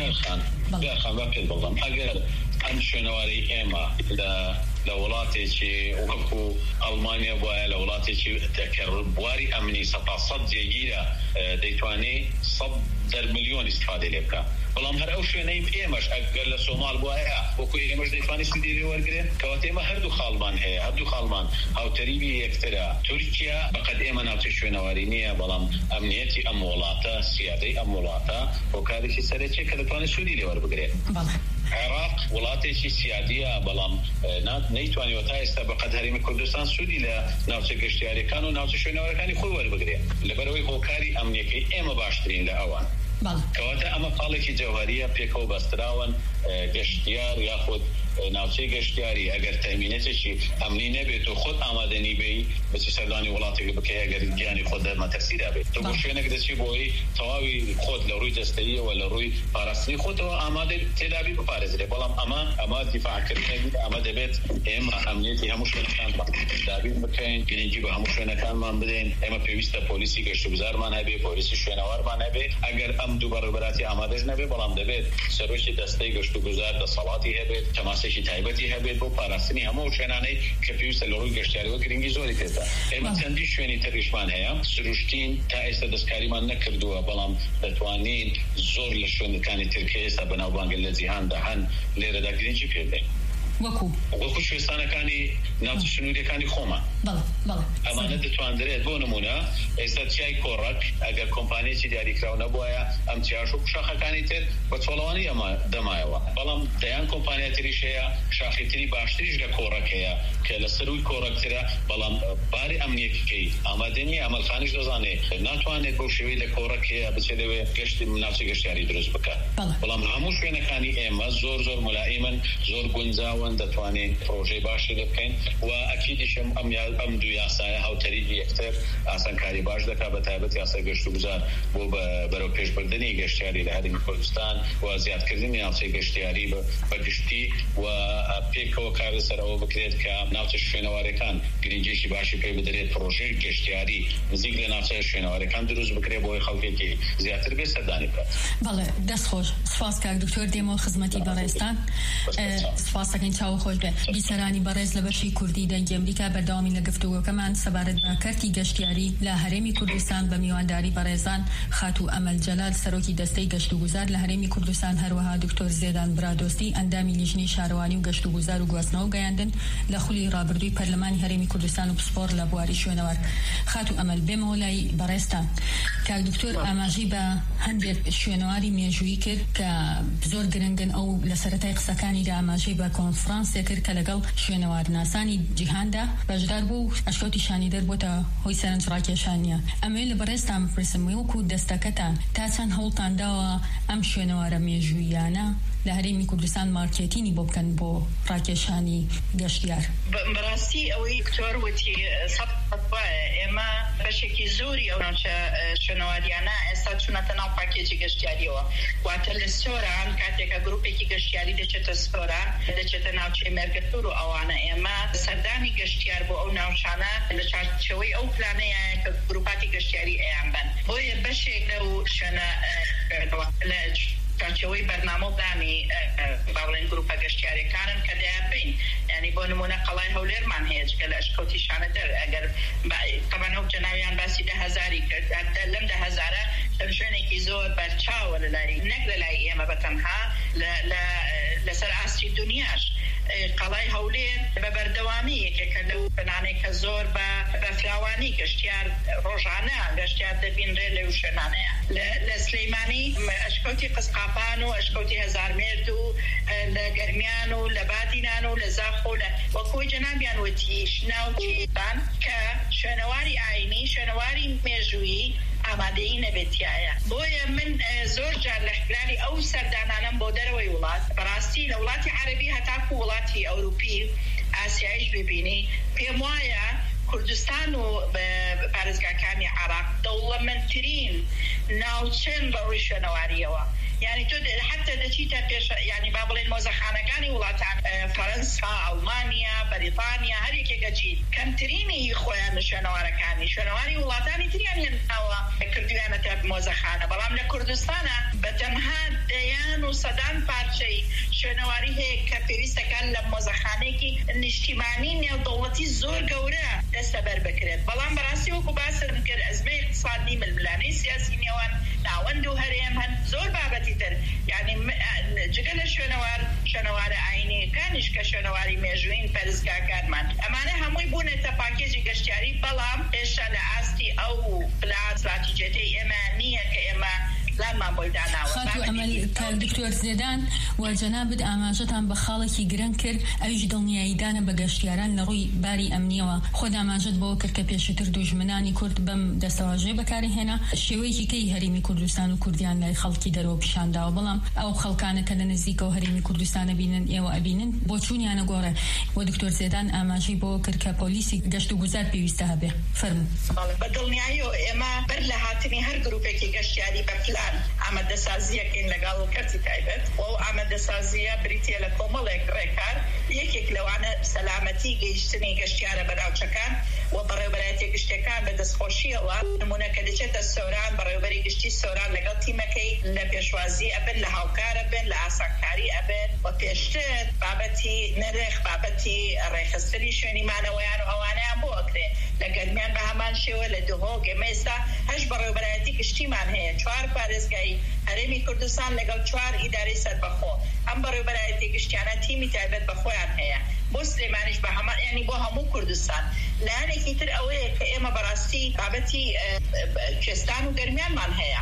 ئەگەر ئەم شوێنەواری ئێمە لە وڵاتێکی وەکو ئەڵمانیا وایە لە وڵاتێکی بواری ئەمنی 100% جێگیرە دەیتوانێت 100 ملیۆن استفادە لێ بکە بەڵام هەر ئەو شوێنەی ئێمەش ئەگەر لە سۆمال وایە وەکو ئێمەش دەیتوانێت سوودی لێ وەرگرێن کەواتە ئێمە هەردوو خاڵمان هەیە هەردوو خاڵمان هاوتەریبی یەکترە تورکیا بەقەد ئێمە ناوچە شوێنەواری نییە بەڵام ئەمنیەتی ئەم وڵاتە سیادەی ئەم وڵاتە هۆکارێکی سەرەکیە کە دەتوانێت سوودی لێ وەربگرێت عێراق وڵاتێکی سیادیە بەڵام نەیتوانیوە تا ئێستا بەقەد هەرێمی کوردستان سوودی لە ناوچە گەشتیاریەکان و ناوچە شوێنەوارەکانی خۆی وەربگرێت لەبەرەوەی هۆکاری ئەمنیەکەی ئێمە باشترین لە ئەوان کەواتە ئەمە خاڵێکی جەوهەریە پێکەوە بەستراون گەشتیار یاخود ناوچەی گەشتیاری ئەگەر تەمینەتێکی ئەمنی نەبێت و خۆت ئامادەنی بێی بەچی سەردانی وڵاتێک بکەی ئەگەر گیانی خۆت دەرمەتەرسیدا بێت تۆ بۆ شوێنێک دەچی بۆی تەواوی خۆت لە ڕووی دەستەییەوە لە ڕووی پاراستنی خۆتەوە ئامادە تێدابی بپارێزرێ بەڵام ئەمە دیفاعکردنی ئەمە دەبێت ئێمە ئەمنیەتی هەموو شوێنەکان دابی بکەین گرنگی بە هەموو شوێنەکانمان بدەین ئێمە پێویستە پۆلیسی گەشت و گوزارمان هەبێ پۆلیسی شوێنەوارمان هەبێ ئەگەر ئەم دوو بەڕێوەبەراتی ئامادەش نەبێ بەڵام دەبێت سەرۆکی دەستەی گەشت و گوزار دەسەڵاتی هەبێت تەماسێکی تایبەتی هەبێت بۆ پاراستنی هەموو شوێنانەی کە پێویستە لە ڕووی گەشتیاریەوە گرنگی زۆری تێدا ئێمە چەندی شوێنی تریشمان هەیە سروشتین تا ئێستا دەستکاریمان نەکردووە بەڵام دەتوانین زۆر لە شوێنەکانی ترکیە ئێستا بەناوبانگە لە جیهاندا هەن لێرەدا گرنگی پێ بدەین وەکو شوێستانەکانی ناوچە سنووریەکانی خۆمان ئەمانە دەتواندرێت بۆ نمونە ئێستا چیای کۆڕەک ئەگەر کۆمپانیەکی دیاریکراو نەبووایە ئەم چیاش و شاخەکانی تر بە چۆڵەوانی ئەمە دەمایەوە بەڵام دەیان کۆمپانیا تریش هەیە شاخیتری باشتریش لە کۆڕەک هەیە کە لە سەروی کۆڕەکترە بەڵام باری ئەمنیەکەی ئامادەنی ئەمەلخانیش دەزانێت ناتوانێت بۆ شێوەی لە کۆڕەک هەیە بچێت لەوێ گەشتی ناوچە گەشتیاری دروست بکات بەڵام هەموو شوێنەکانی ئێمە زۆر مولائیمن زۆر گونجاو دەتوانین پرۆژەی باشی لێ بکەین و ئەکیدیشم ئەم دوو یاسایە هاوتەریبی یەکتر ئاسانکاری باش دەکات بە تایبەت یاسای گەشت و گوزار بۆ بەرەو پێشبردننی گەشتیاری لە هەرێمی کوردستان و زیادکردنی ناوچەی گەشتیاری بە گشتی و پێکەوە کار لەسەرەوە بکرێت کە ناوچە شوێنەوارەکان گرنگیشی باشی پێ بدرێت پرۆژەی گەشتیاری نزیک لە ناوچە شوێنەوارەکان دروست بکرێت بۆی خەڵکێکی زیاتر بێ سەردانی بکات. بەڵێ دەست خۆش سپاس کاک دکتۆر دێمەوە خزمەتی بەڕێستان سپاس دەکەین چاو خۆش بێ بیسەرانی بەڕێز لە بەشی کوردی دەنگی ئەمریکا بەردەوامی لە گفتوگۆکەمان سەبارەت بە کەرتی گەشتیاری لە هەرێمی کوردستان بە میوانداری بەڕێزان خاتوو ئەمەل جەلال سەرۆکی دەستەی گەشت و گوزار لە هەرێمی کوردستان هەروەها دکتۆر زێدان برادۆستی ئەندامی لیژنەی شارەوانی و گەشت و گوزار و گواستنەوە گەیاندن لە خولی ڕابردووی پەرلەمانی هەرێمی کوردستان و پسپۆر لە بواری شوێنەوار. خات و ئەمەل بێمەوە لای بەڕێستان. کاک دکتۆر ئاماژەی بە هەندێک شوێنەواری مێژوویی کرد کە زۆر گرنگن ئەو لە سەرەتای قسەکانی ئاماژەی بە کۆنفرانسێک کرد کە لەگەڵ شوێنەوارناسانی جیهاندا بەشدار بوو و ئەشکەوتی شانی دەربۆتە هۆی سەرنج ڕاکێشانیە. ئەمێ لە بەڕێستان بپرسم وەکو دەستەکەتان تا چەند هەوڵتان داوە ئەم شوێنەوارە مێژوویانە لە هەرێمی کوردستان مارکێتینی بۆ بکەن بۆ ڕاکێشانی گەشتیار؟ بەڕاستی ئەوەی دکتۆر وتی سەد ئێمە بەشێکی زۆری ئەو ناوچە شوێنەواریانە ئێستا چوونەتە ناو پاکێجی گەشتیاریەوە. واتە لە سۆران کاتێکە گروپێکی گەشتیاری دەچێتە سۆران دەچێتە ناوچەی مێرگەتور و ئەوانە ئێمە سەردانی گەشتیار بۆ ئەو ناوچانە لە چارچەوەی ئەو پلانەیە کە گروپاتی گەشتیاری ئەیان بن. بۆیە بەشێک لەو شوێنە لە چارچەوەی بەرنامە و دانی باڵێن گروپە گەشتیاریەکانن کە دەیانبین. یعنی بۆ نمونە قەڵای هەولێرمان هەیە جگە لە ئەشکەوتی شانە دەر ئەگەر طبعاً ئەو جەناویان باسی 10,000 کرد لەم 10,000 شوێنێکی زۆر بەرچاوە لەلای نەک لەلای ئێمە بەتەنها لەسەر ئاستی دنیاش. قەڵای هەولێر بە بەردەوامی یەکێکە لەو بنانێکە زۆر بە فراوانی گەشتیار ڕۆژانە گەشتیار دەبینرێ لەو شوێنانەیە. لە سلەیمانی ئەشکەوتی قسقاپان و ئەشکەوتی هەزارمێرد و لە گەرمیان و لە بادینان و لە زاخۆ و لە وەکۆی جەنابیان وتی ناوچیتان کە شوێنەواری ئاینی شوێنەواری مێژوویی ئامادەیی نەبێتیایە. بۆیە من زۆر جار لە خلاری ئەو سەردانانم بۆ دەرەوەی وڵات بەڕاستی لە وڵاتی عەرەبی هەتاکو وڵاتی ئەوروپی ئاسیایش ببینی پێم وایە کوردستان و پارێزگاکانی عێراق دەوڵەمەندترین ناوچەن بە ڕووی شوێنەواریەوە. یعنی تۆ حتى دەچیتە پێش یعنی با بڵێن مۆزەخانەکانی وڵاتان فەرەنسا، ئەڵمانیا، بەریتانیا هەر یەکێکە چیت کەمترینی خۆیان لە شوێنەوارەکانی شوێنەواری وڵاتانی تریان هێناوە کردویانەتە مۆزەخانە. بەڵام لە کوردستانە بەتەنها دەیان و سەدان پارچەی شوێنەواری هەیە کە پێویستەکان لە مۆزەخانەیەکی نیشتیمانی نێودەوڵەتی زۆر گەورە دەستە بەر بکرێت. بەڵام بەڕاستی وەکو باسم کرد ئەزمەی اقتصادی ململانەی سیاسی نێوان ناوەند و هەرێم هەن زۆر بابەتی تر. یعنی جگە لە شوێنەوارە ئاینیەکانیش کە شوێنەواری مێژووین پەرزگاکانمان ئەمانە هەمووی بوونێتە پاکێجی گەشتیاری. بەڵام هێشتا لە ئاستی ئەو پلان استراتیجیەکەی ئێمە نییە کە ئێمە لانمان بۆی داناوە. خاتو ئەمەل کاک دکتۆر زێدان و جەنابت ئاماژەتان بە خاڵێکی گرنگ کرد ئەویش دڵنیاییدانە بە گەشتیاران لە ڕووی باری ئەمنیەوە. خۆت ئاماژەت بۆ کرد کە پێشتر دوژمنانی کورد بەم دەستەواژەیە بەکارهێنا شێوەیەکی کەی هەرێمی کوردستان و کوردیان لای خەڵکی دەرەوە پیشانداوە. بەڵام ئەو خەڵکانە کە لە نزیکەوە هەرێمی کوردستانە بینن ئێوە ئەبینن بۆ چوونیانە گۆڕێ. بۆ دکتۆر زێدان ئاماژەی بۆ کرد کە پۆلیسی گەشت و گوزار پێویستە هەبێ. فەرموو. بە دڵنیاییەوە ئێمە بەر لە هاتنی هەر گروپێکی گەشتیاری بە پلان ئامادەسازیەکەین لەگەڵ کەرتی تایبەت و ئامادەسازیە بریتیە لە کۆمەڵێک ڕێکار. یەکێک لەوانە سەلامەتی گەیشتنی گەشتیارە بەناوچەکان و بەڕێوەبەرایەتی گشتەکان بە دەستخۆشیەوە. نمونەکە دەچێتە سۆران بەڕێوەبەری گشتی سۆران لەگەڵ تیمەکەی لە پێشوازی ئەبن لە هاوکارە بن لە ئاسانکاری ئەبن و پێشتر بابەتی نرخ بابەتی ڕێخستنی شوێنی مانەوەیان و ئەوانەیان بۆ ئەکرێ. لە گەرمیان بە هەمان شێوە لە دهۆک ئێمە ئێستا هەش بەڕێوەبەرایەتی گشتیمان هەیە 4 پارێزگای هەرێمی کوردستان لەگەڵ 4 ئیدارەی سەربەخۆ. ئەم بەڕێوەبەرایەتی گشتیانە تیمی تایبەت بەخۆیان هەیە بۆ سلێمانیش بە هەمان یعنی بۆ هەموو کوردستان. لایەنێکی تر ئەوەیە کە ئێمە بەڕاستی بابەتی کوێستان و گەرمیانمان هەیە.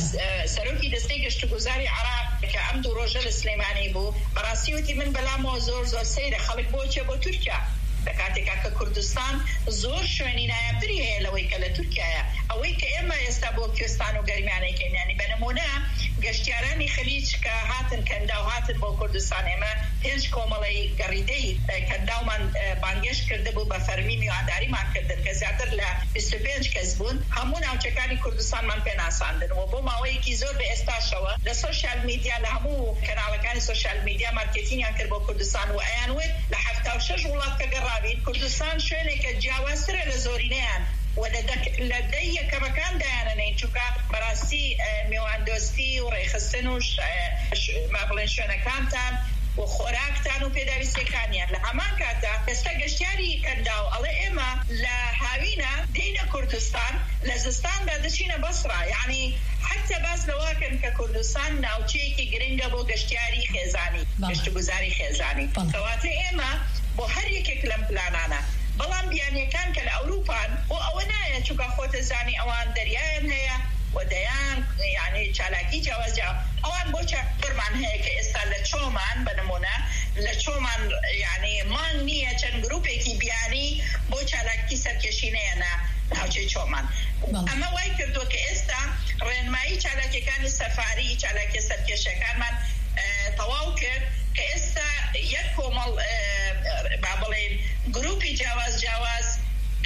سەرۆکی دەستەی گەشت و گوزاری عێراق کە ئەم دوو ڕۆژە لە سلێمانی بوو بەڕاستی وتی من بەلامەوە زۆر سەیرە خەڵک بۆچێ بۆ تورکیا لە کاتێکا کە کوردستان زۆر شوێنی نایابتری هەیە لەوەی کە لە تورکیایە. ئەوەی کە ئێمە ئێستا بۆ کوێستان و گەرمیانێکین یعنی بە نمونە گەشتیارانی خەلیج کە هاتن کەندا و هاتن بۆ کوردستان ئێمە 5 کۆمەڵی گەڕیدەی کەنداومان بانگێش کرده بوو بە فەرمی میوانداریمان کردن کە زیاتر لە 25 کەس بوون. هەموو ناوچەکانی کوردستانمان پێناساندن و بۆ ماوەیەکی زۆر بە ئێستاشەوە لە سۆشیال میدیا لە هەموو کەناڵەکانی سۆشیال میدیا مارکێتینگیان کرد بۆ کوردستان و ئەیانوێت لە 76 وڵات کە گەڕاوین کوردستان شوێنێکە جیاوازترە لە زۆرینەیان و لە دەی یەکەمەکان دایانەنین چونکە بەڕاستی میواندۆستی و ڕێخستن و بڵێن شوێنەکانتان و خۆراکتان و پێداویستەکانیان لە هەمان کاتە ئێستا گەشتیاری کەندا و ئەڵێ ئێمە لە هاوینە دێینە کورد كردستان لزستان بدشينا بصرة يعني حتى بس لواكن ككردستان ناوچيكي گرنگا بو گشتياري خيزاني گشتگوزاري خيزاني كواتي اما بو هر يكي كلم بلانانا بلان بياني كان كالأوروبان وأونايا چوكا خوت زاني اوان دريان هيا وديان يعني چالاكي جوازا اوان بوچا فرمان هيا كإستا لچومان بنمونا لچومان يعني مان نية چن گروپي كي بياني بو چالاكي سرکشينينا ناوچي چومان اما واي كردو كإستا رنمائي چالاكي كان سفاري چالاكي سرکشكان من تواوكر كإستا يكو مال بابلين گروپي جواز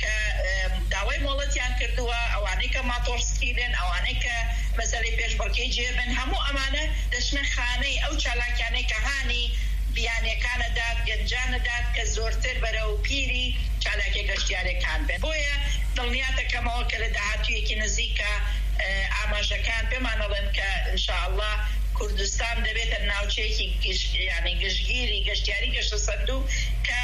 داوای مولتیان کردووە ئەوانەی کە ماتۆر سکیلن ئەوانەی کە مەسەلەی پێشبڕکێی جێبن هەموو ئەمانە دەچنە خانەی ئەو چالاکیانەی کە هانی بیانیەکانەدات گەنجانەدات کە زۆرتر بەرەو پیری چالاکی گەشتیارەکان بن بۆیە دڵنیا دەکەمەوە کە لە داهاتوویەکی نزیکە ئاماژەکان پێمانەڵێن کە ئینشاءالله کوردستان دەبێتە ناوچەیەکی یعنی گشتگیری گەشتیاری گەشتە سەردوو کە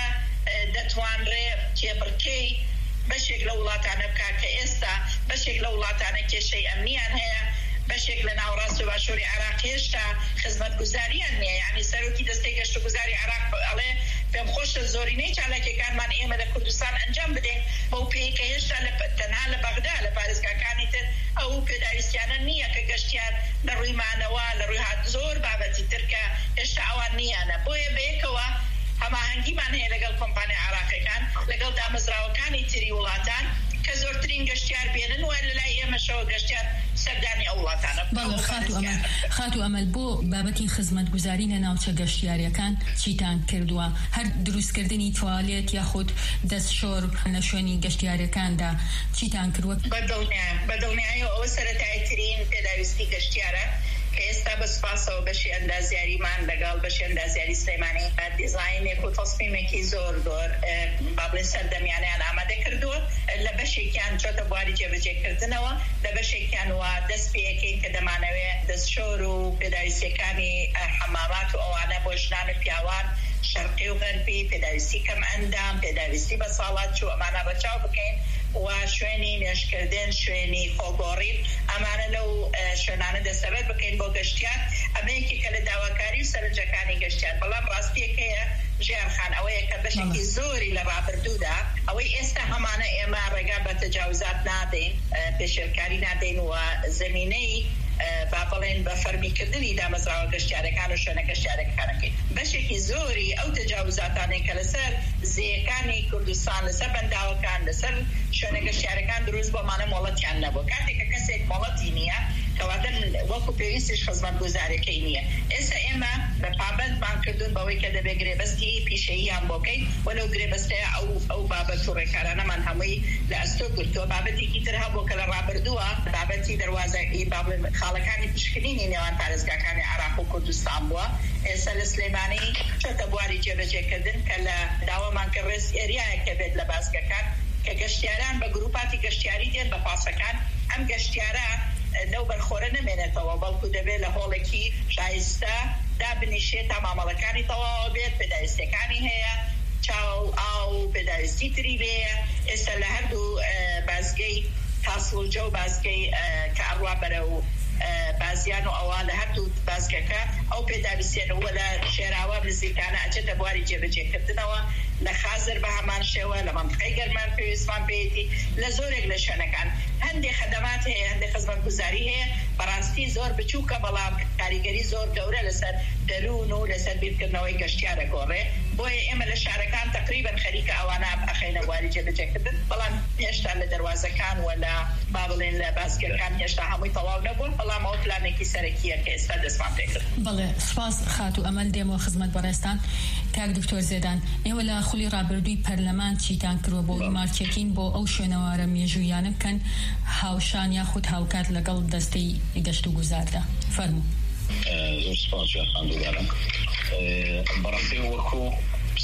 دەتوانرێ کێبڕکەی بەشێک لە وڵاتانە بکات کە ئێستا بەشێک لە وڵاتانە کێشەی ئەمنیان هەیە بەشێک لە ناوڕاست و باشووری عێراق هێشتا خزمەتگوزاریان نییە یعنی سەرۆکی دەستەی گەشتگوزاری عێراق ئەڵێ پێم خۆشە زۆرینەی چالاکیەکانمان ئێمە لە کوردستان ئەنجام بدەین بەو پێی کە هێشتا تەنها لە بەغدا لە پارێزگاکانی تر ئەو پێداویستیانە نییە کە گەشتیان لە ڕووی مانەوە لە ڕووی هات زۆر بابەتی ترکە هێشتا ئەوان نییانە بۆیە بەیەکەوە هەماهەنگیمان هەیە لەگەڵ کۆمپانیای عێراقیەکان لەگەڵ دامەزراوەکانی تری وڵاتان کە زۆرترین گەشتیار بێنن و لەلای ئێمەشەوە گەشتیار سەردانی ئەو وڵاتانە بەڵێ خاتو ئەمەل بۆ بابەتی خزمەتگوزاری لە ناوچە گەشتیاریەکان چیتان کردووە هەر دروستکردنی توالێت یاخود دەستشۆر لە شوێنی گەشتیاریەکاندا چیتان کردووە بەدڵنیاییەوە ئەوە سەرەتاییترین پێداویستی گەشتیارە کە ئێستا بەسپاسەوە بەشی ئەندازیاریمان لەگەڵ بەشی ئەندازیاری سلەیمانی دیزاینێک و تەسمیمێکی زۆر با بڵێن سەردەمیانیان ئامادە کردووە لە بەشێکیان چۆتە بواری جێبەجێکردنەوە لە بەشێکیان وە دەست پێیەکەین کە دەمانەوێت دەستشۆر و پێداویستیەکانی حەمامات و ئەوانە بۆ ژنان و پیاوان شەرقی و غەربی پێداویستی کەم ئەندام پێداویستی بە ساڵات چوو ئەمانە بەچاو بکەین و شوێنی نوێشکردن شوێنی خۆگۆڕین ئەمانە لەو شوێنانە دەستەبەر بکەین بۆ گەشتیار ئەمەیەکی کە لە داواکاری و سەرنجەکانی گەشتیار بەڵام ڕاستیەکەیە ژیان خان ئەوەیە کە بەشێکی زۆری لە ڕابردوودا ئەوەی ئێستا هەمانە ئێمە ڕێگا بە تەجاوزات نادەین پێشێرکاری نادەین و زەمینەی با بڵێن بە فەرمیکردنی دامەزراوە گەشتیارەکان و شوێنە گەشتیارەکانەکەین بەشێکی زۆری ئەو تەجاوزاتانەی کە لەسەر زێیەکانی کوردستان لەسەر بەنداوەکان لەسەر شوێنە گەشتیارەکان دروست بۆمانە مۆڵەتیان نەبوو کاتێک کە کەسێک مۆڵەتی نییە کەواتە وەکو پێویستیش خزمەتگوزارەکەی نییە ئێستا ئێمە بە پابەندمان کردوون بەوەی کە دەبێت گرێبەستی پیشەییان بۆکەین وەلەو گرێبەستەیە ئەو بابەت و ڕێکارانەمان هەمووی لە ئەستۆ گرتووە بابەتێکی تر هەبوو کە لە ڕابردووە بابەتی دەواازەی با بڵێن خاڵەکانی پشکنینی نێوان پارێزگاکانی عێراق و کوردستان بووە ئێستا لە سلەیمانی چۆتە بواری جێبەجێکردن کە لە داوامان کە ڕێز ئێریایەکە بێت لە بازگەکان کە گەشتیاران بە گروپاتی گەشتیاری دێن بە پاسەکان ئەم گەشتیارە لەو بەرخۆرە نەمێنێتەوە بەڵکو دەبێت لە هۆڵێکی شایستە دابنیشێت تا مامەڵەکانی تەواو بێت پێداویستەکانی هەیە چاو ئاو پێداویستی تری بێ ئێستا لە هەردوو بازگەی تاسڵجە و بازگەی کە ئەڕوا بەرە و بازیان و ئەوە لە هەردوو بازگەکە ئەو پێداویستێنەوە لە شێراوە نزیکانە ئەچێتە بواری جێبەجێکردنەوە لە خازر بە هەمان شێوە لە مەنطقەی گەرمان پێویستمان پێیەتی لە زۆرێک لە شوێنەکان هەندێک خەدەمات هەیە هەندێک خزمەتگوزاری هەیە بەڕاستی زۆر بچووکە بەڵام کاریگەری زۆر گەورە لەسەر دەروون و لەسەر بیرکردنەوەی گەشتیارە گۆڕێ بۆیە ئێمە لە شارەکان تقریبەن خەریکە ئەوانە ئەخەینە بواری جێبەجێکردن بەڵام هێشتا لە دەروازەکان و لە با بڵێن لە بازگەکان هێشتا هەمووی تەواو نەبوون بەڵام ئەو پلانێکی سەرەکیە کە ئێستا دەستمان پێکرد. بەڵێ سپاس خاتو ئەمەل دێمەوە خزمەت بەڕێستان کاک دکتۆر زێدان ئێوە لە خولی ڕابردووی پەرلەمان چیتان کردووە بۆ مارکێتین بۆ ئەو شوێنەوارە مێژوویانە بکەن هاوشان یاخود هاوکات لەگەڵ دەستەی گەشت و گوزاردا فەرموو. زۆر سپاس خاندووارم بەڕاستی وەکو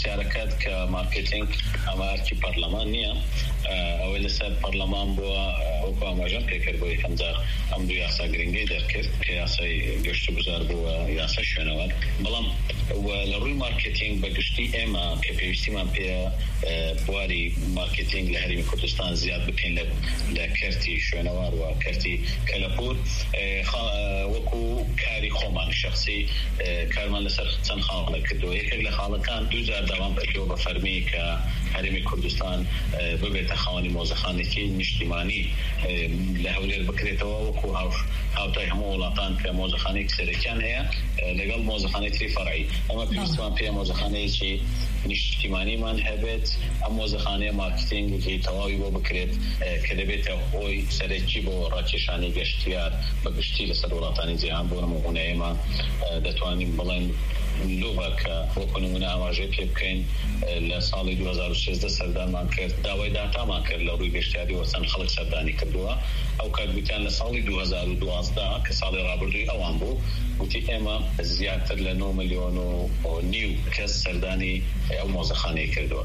پرسیارەکەت کە مارکتینگ ئەمە ئەرکی پەرلەمان نییە ئەوەی لەسەر پەرلەمان بووە وەکو ئاماژەم پێکرد بۆ یەکەم جار ئەم دوو یاسا گرنگەی دەرکرد کە یاسای گەشت و گوزار بووە یاسا شوێنەوار بەڵام لە ڕووی مارکتینگ بەگشتی ئێمە کە پێویستیمان پێە بواری مارکتینگ لە هەرێمی کوردستان زیاد بکەین لە کەرتی شوێنەوار و کەرتی کەلەپور وەکو کاری خۆمان شخصی کارمان لەسەر چەند خاڵە کردووە یەکێک لە خاڵەکان دوو جار داوام کردووە بە فەرمی کە هەرێمی کوردستان ببێتە خاوەنی مۆزەخانێکی نیشتیمانی لە هەولێر بکرێتەوە وەکو هاوتای هەموو وڵاتان کە مۆزەخانەیەکی سەرەکیان هەیە لەگەڵ مۆزەخانەی تری فەرعی ئەمە پێویستمان پێ مۆزەخانەیەکی نیشتیمانیمان هەبێت ئەم مۆزەخانەیە مارکتینگێکی تەواوی بۆ بکرێت کە دەبێتە هۆی سەرەکی بۆ ڕاکێشانی گەشتیار بەگشتی لەسەر وڵاتانی جیهان بۆ نمونە ئێمە دەتوانین بڵێن لوبە کە وەکو نمونە ئاماژەی پێ بکەین لە ساڵی 2016 سەردانمان کرد داوای داتامان کرد لە ڕووی گەشتیاری وە چەند خەڵک سەردانی کردووە ئەو کاتگوتیان لە ساڵی 2012 کە ساڵی ڕابردووی ئەوان بوو وتی ئێمە زیاتر لە 9 ملیۆن و نیو کەس سەردانی ئەو مۆزەخانەی کردووە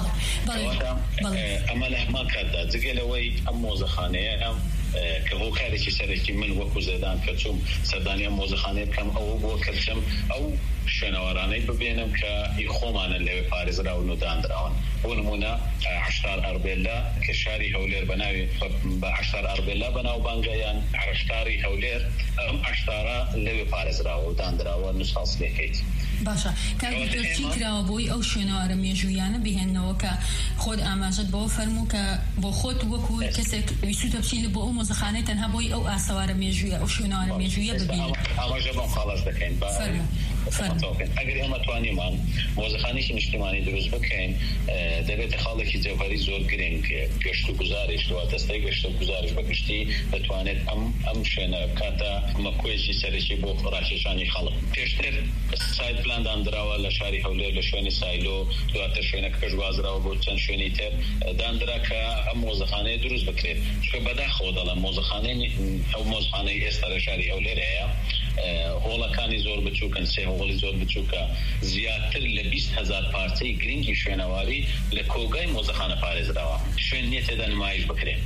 ئەمە لە هەمان کاتدا جگە لەوەی ئەم مۆزەخانەیە کە هۆکارێکی سەرەکی من وەکو زێدان کە چوم سەردانی ئەم مۆزەخانەیە بکەم ئەوە بۆ کەچم ئەو شوێنەوارانەی ببێنم کە خۆمانن لەوێ پارێزراون و دانراون بۆ نمونە عشتار ئەربێلا کە شاری هەولێر بەناوی بە عشتار ئەربێلا بەناو بانگەیان عشتاری هەولێر ئەم عشتارە لەوێ پارێزراوە و دانراوە نوساس لێکەیت باشە کاکتۆر چی کراوە بۆی ئەو شوێنەوارە مێژوویانە بهێننەوە کە خۆت ئاماژەت بەوە فەرموو کە بۆ خۆت وەکو کەسێک ویستوتە بچیت بۆ ئەو مۆزەخانەی تەنها بۆی ئەو ئاسەوارە مێژوویە ئەو شوێنەوارە مێژوویە ببینێت ئاماژە بەم خاڵەش دەکەین ئەگەر ئێمە توانیمان مۆزەخانەیەکی نیشتیمانی دروست بکەین دەبێتە خاڵێکی جەوهەری زۆر گرنگ گەشت و گوزاریش و دەستەی گەشت و گوزاریش بەگشتی دەتوانێت ئەم شوێنە کاتە مەکوێکی سەرەکی بۆ ڕاکێشانی خەڵک پێشتر سایت پلاندان دراوە لە شاری هەولێر لە شوێنی سایلۆ دواتر شوێنەکە پێشوازراوە بۆ چەند شوێنی تر دانرا کە ئەم مۆزەخانەیە دروست بکرێت چکە بەداخەوە دەڵێن ئەو مۆزەخانەی ئێستا لە شاری هەولێر هەیە هۆڵەکانی زۆر بچووکن سێ هۆڵی زۆر بچووکە زیاتر لە 20,000 پارچەی گرنگی شوێنەواری لە کۆگای مۆزەخانە پارێزراوە شوێن نییە تێدا نمایش بکرێن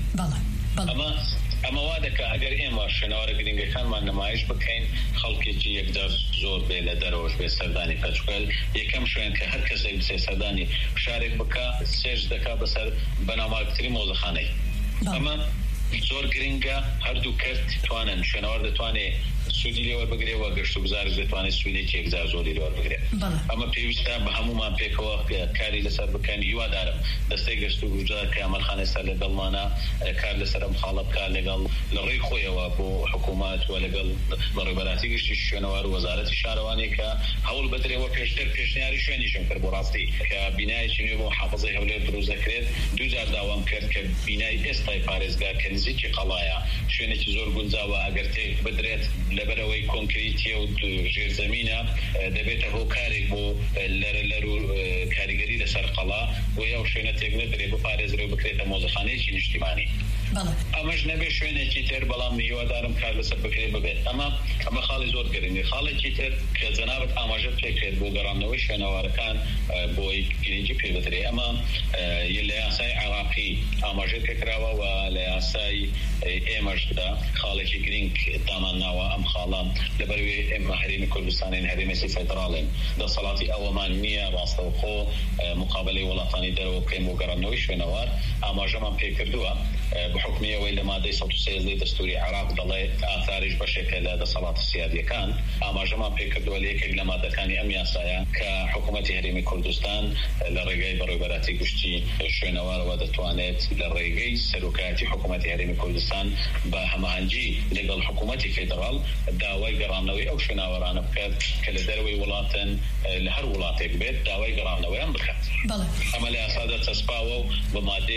ئەمە وا دەکە ئەگەر ئێمە شوێنەوارە گرنگەکانمان نمایش بکەین خەڵکێکی یەکدار زۆر بێ لە دەرەوەش بێ سەردانی پەچکەل یەکەم شوێن کە هەر کەسێک بسێ سەردانی شارێک بکە سێژ دەکا بەسەر بەناومارکتری مۆزەخانەی ئەمە زۆر گرنگە هەردوو کرد توانن شوێنەوار دەتوانێت سوودی لێوە بگرێەوە گەشت و گوزارش دەتوانێت سوودێکی یەکجار زۆری لێوە بگرێت ئەمە پێویستە بە هەمومان پێکەوە کاری لەسەر بکەن هیوادارم دەستەی گەشت و گوزار کە ئەمەرخانەی سەر لە دڵمانە کار لەسەر ئەم خاڵە بکات لەگەڵ لە ڕێی خۆیەوە بۆ حکوومەت و لەگەڵ بەڕێوەبەراتی گشتی شوێنەوار و وەزارەتی شارەوانی کە هەوڵ بدرێەوە پێشتر پێشنیاری شوێنیشم کرد بۆ ڕاستی کە بینایەکی نوێ بۆ حافزەی هەولێر دروست دەکرێت دووجار داوام کرد کە بینای ئێستای پارێزگار کە نزیکی قەڵایە شوێنێکی زۆر گونجاوە ئەگەر تێک بدرێت لەبەرەوەی کۆنکریتیە و ژێرزەمینە دەبێتە هۆکارێک بۆ لەرە و کاریگەری لەسەر قەڵا و یا شوێنە تێک نەدرێت بپارێزرێ و بکرێتە مۆزەخانەیەکی نیشتیمانی ئەمەش نەبێ شوێنێکی تر بەڵام هیوادارم کار لەسەر بکرێت ببێت ئەمە خاڵی زۆر گرنگی خاڵێکی تر کە جەنابەت ئاماژەت پێکرێت بۆ گەڕاندنەوەی شوێنەوارەکان بۆی گرنگی پێ بدرێ ئەمە لە یاسای عێراقی ئاماژەت پێکراوە و لە یاسای ئێمەشدا خاڵێکی گرنگ دامانناوە ئەم خاڵە لەبەروێ ئێمە هەرێمی کوردستانین هەرێمێکی فێدراڵین دەسەڵاتی ئەوەمان نییە ڕاستەوخۆ مقابلەی وڵاتانی دەرەوە بکەین بۆ گەڕاندنەوەی شوێنەوار ئاماژەمان پێکردووە بحکمیەوەی لە مادەی 113 دەستوری عێراق دەڵێ ئاثاریش بەشێکە لە دەسەڵاتە سیادیەکان ئاماژەمان پێکردووە لە یەکێک لە مادەکانی ئەم یاسایە کە حکوومەتی هەرێمی کوردستان لە ڕێگەی بەڕێوەبەراتی گشتی شوێنەوارەوە دەتوانێت لە ڕێگەی سەرۆکایەتی حکوومەتی هەرێمی کوردستان بە هەماهەنگی لەگەڵ حکوومەتی فێدراڵ داوای گەڕاندنەوەی ئەو شوێناوەرانە بکات کە لە دەروەی وڵاتن لە هەر وڵاتێک بێت داوای گەڕاندنەوەیان بکات ئەمە لە یاسادا چەسپاوە و بە مادەیەک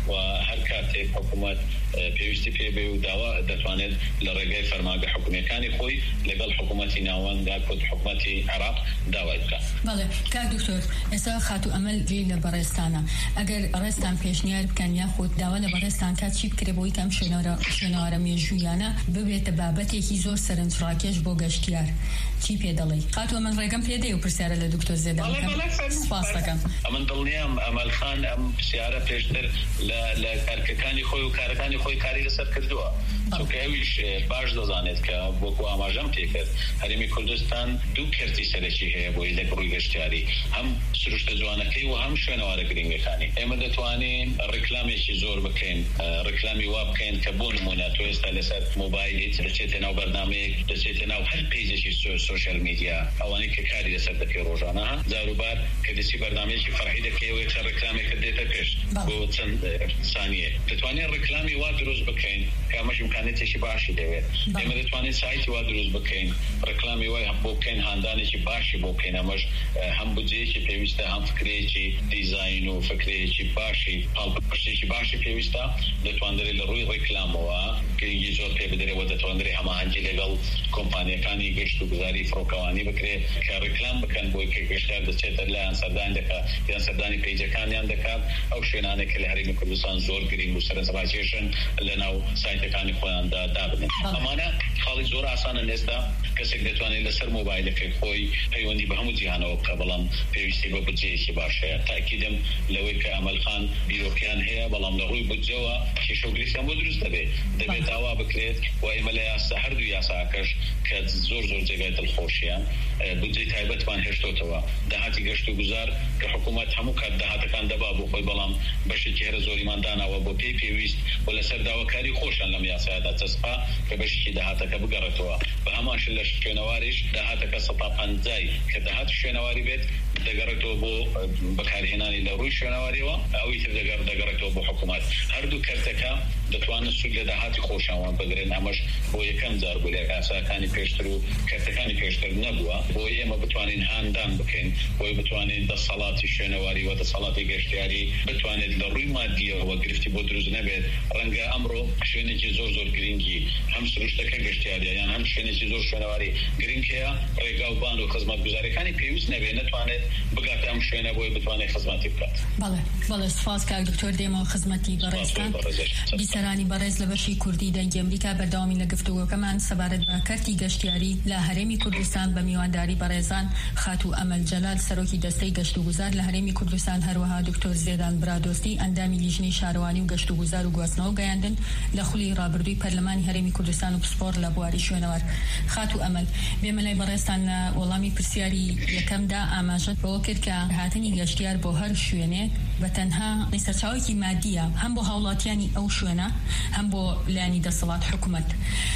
و هەر کاتێک حکوومەت پێویستی پێ بێ و داوا دەتوانێت لە ڕێگەی فەرمانگە حکوومیەکانی خۆی لەگەڵ حکوومەتی ناوەنددا کۆت حکوومەتی عێراق داوای بکات. بەڵێ کاک دکتۆر ئێستا خاتو ئەمەل لە بەڕێستانە ئەگەر ڕێستان پێشنیار بکەن یاخود داوا لە بەڕێستان کات چی بکرێ بۆی کەم شوێنەوارە مێژوویانە ببێتە بابەتێکی زۆر سەرنجڕاکێش بۆ گەشتیار چی پێ دەڵێ؟ خاتو ئەمەل ڕێگەم پێدەی و پرسیارە لە دکتۆر زێدان سپاس دەکەم. ئەمن دڵنیام ئەمەل خان ئەم پرسیارە پێشتر لە کارکەکانی خۆی و کارەکانی خۆی کاری لەسەر کردووە چونکە ئەویش باش دەزانێت کە بۆکو ئاماژەم تێکرد هەرێمی کوردستان دوو کەرتی سەرەکی هەیە بۆی لە ڕووی گەشتیاری هەم سروشتە جوانەکەی و هەم شوێنەوارە گرنگەکانی ئێمە دەتوانین ڕێکلامێکی زۆر بکەین ڕێکلامی وا بکەین کە بۆ نمونە تۆ ئێستا لەسەر مۆبایلیت دەچێتە ناو بەرنامەیەک دەچێتە ناو هەر پێیجێکی سوشیال میدیا ئەوانەی کە کاری لەسەر دەکەی ڕۆژانە جاروبار کە دەچی بەرنامەیەکی فەرحی دەکەیەوە چەند ڕێکلامێک دێتە پێش بۆ چەند سانیە دەتوانین ڕێکلامی وا دروست بکەین کە ئەمەش امکانێتێکی باشی دەوێت ئێمە دەتوانین سایتی وا دروست بکەین ڕێکلامی وای بۆ بکەین هاندانێکی باشی بۆ بکەین ئەمەش هەم بودجەیەکی پێویستە هەم فکرەیەکی دیزاین و فکرەیەکی باشی پاڵپشتێکی باشی پێویستە دەتوانرێت لە ڕووی ڕێکلامەوە گرنگی زۆر پێ بدرێەوە دەتوانرێت هەماهەنگی لەگەڵ کۆمپانیەکانی گەشت و گوزاری فڕۆکەوانی بکرێت کە ڕێکلام بکەن بۆی کە گەشتیار دەچێتە لایەن سەردان دەکات یان سەردانی پیجەکانیان دەکات ئەو شوێنانێک کە لە هەرێمی کوردستان زۆر گرنگ و سەرنجڕاکێشن لەناو سایتەکانی خۆیاندا دابنن ئەمانە خاڵی زۆر ئاسانە ئێستا کەسێک دەتوانێت لەسەر مۆبایلەکەی خۆی پەیوەندی بە هەموو جیهانەوە بکە بەڵام پێویستی بە بودجەیەکی باش هەیە تاکیدم لەوەی کە ئەمەل خان بیرۆکیان هەیە بەڵام لە ڕووی بودجەوە کێشەوگریستیان بۆ دروست دەبێت داوا بکرێت و ئێمە لە یاسا هەردوو یاساکەش کە زۆر جێگای دڵخۆشیان بودجەی تایبەتمان هێشتۆتەوە داهاتی گەشت و گوزار کە حکوومەت هەموو کات داهاتەکان دەبا بۆ خۆی بەڵام بەشێکی هێرە زۆریمان داناوە بۆ پێی پێویست و لەسەر داواکاری خۆشیان لەم یاسایەدا چەسپا کە بەشێکی داهاتەکە بگەڕێتەوە بە هەمانشە لە شوێنەواریش داهاتەکە 150 کە داهات شوێنەواری بێت دەگەڕێتەوە بۆ بەکارهێنانی لە ڕووی شوێنەواریەوە ئەوی تر دەگەڕێتەوە بۆ حکوومەت هەردوو کەرتەکە دەتوانن سوود لە داهاتی خۆشیان بگرن ئەمەش بۆ یەکەم جار بوو لە یاساکانی پێشتر و کەرتەکانی پێشتر نەبووە بۆی ئێمە بتوانین هاندان بکەین بۆی بتوانین دەسەڵاتی شوێنەواری و دەسەڵاتی گەشتیاری بتوانێت لە ڕووی مادیەوە گرفتی بۆ دروست نەبێت ڕەنگە ئەمڕۆ شوێنێکی زۆر گرنگی هەم سروشتەکە گەشتیاریە یان هەم شوێنێکی زۆر شوێنەواری گرنگ هەیە ڕێگا و بان و خزمەتگوزاریەکانی پێویست نەبێت نەتوانێت بگاتە ئەم شوێنە بۆی بتوانێت خزمەتی بکات. بەڵێ سپاس کاک دکتۆر دێمەوە خزمەتی بەڕێستان بیسەرانی بەڕێز لە بەشی کوردی دەنگی ئەمریکا بەردەوامی لە گفتوگۆکەمان سەبارەت بە کەرتی گەشتیاری لە هەرێمی کوردستان بە میوانداری بەڕێزان خاتو ئەمەل جەلال سەرۆکی دەستەی گەشت و گوزار لە هەرێمی کوردستان هەروەها دکتۆر زێدان برادۆستی ئەندامی لیژنەی شارەوانی و گەشت و گوزار و گواستنەوە گەیاندن لە خولی ڕابردووی پەرلەمانی هەرێمی کوردستان و پسپۆر لە بواری شوێنەوار. خاتو ئەمەل بێمە لای بەڕێستان لە وەڵامی پرسیاری یەکەمدا ئاماژەت بەوە کرد کە هاتنی گەشتیار بۆ هەر شوێنێک بە تەنها سەرچاوێکی مادیە هەم بۆ هاوڵاتیانی ئەو شوێنە هەم بۆ لایەنی دەسەڵات حکوومەت.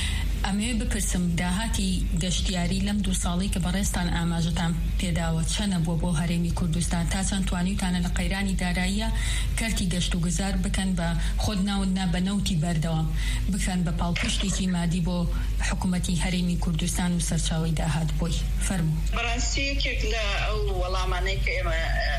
ئەمێ بپرسم داهاتی گەشتیاری لەم 2 ساڵی کە بەڕێستان ئاماژەتان پێداوە چەنە بۆ هەرێمی کوردستان تا چەند توانیوتانە لە قەیرانی داراییە کەرتی گەشت و گوزار بکەن بە خۆت ناونا بە نەوتی بەردەوام بکەن بە پاڵپشتێکی مادی بۆ حکوومەتی هەرێمی کوردستان و سەرچاوی داهات بۆی فەرموو. بەڕاستی یەکێک لە ئەو وەڵامانەی کە ئێمە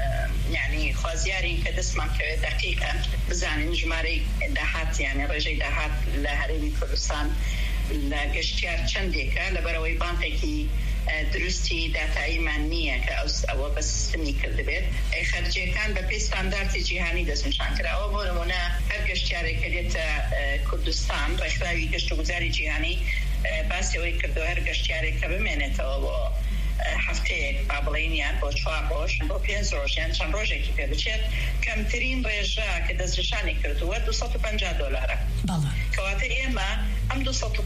یعنی خوازیارین کە دەستمان کەوێت دقیقا بزانین ژمارەی داهات یعنی ڕێژەی داهات لە هەرێمی کوردستان لە گەشتیار چەندێکە لەبەرەوەی بانکێکی دروستی داتاییمان نییە کە ئەوە بە سیستمی کردبێت خەرجیەکان بە پێی ستانداردی جیهانی دەستنیشان کراوە بۆ نمونە هەر گەشتیارێکە دێتە کوردستان ڕێکخراوی گەشت و گوزاری جیهانی باسی ئەوەی کردو هەر گەشتیارێکە بمێنێتەوە بۆ هەفتەیەک با بڵێنیان بۆ 4 ڕۆژ بۆ 5 ڕۆژ یان چەند ڕۆژێکی پێ بچێت کەمترین ڕێژە کە دەستنیشانی کردووە $250 کەواتە ئێمە ئەم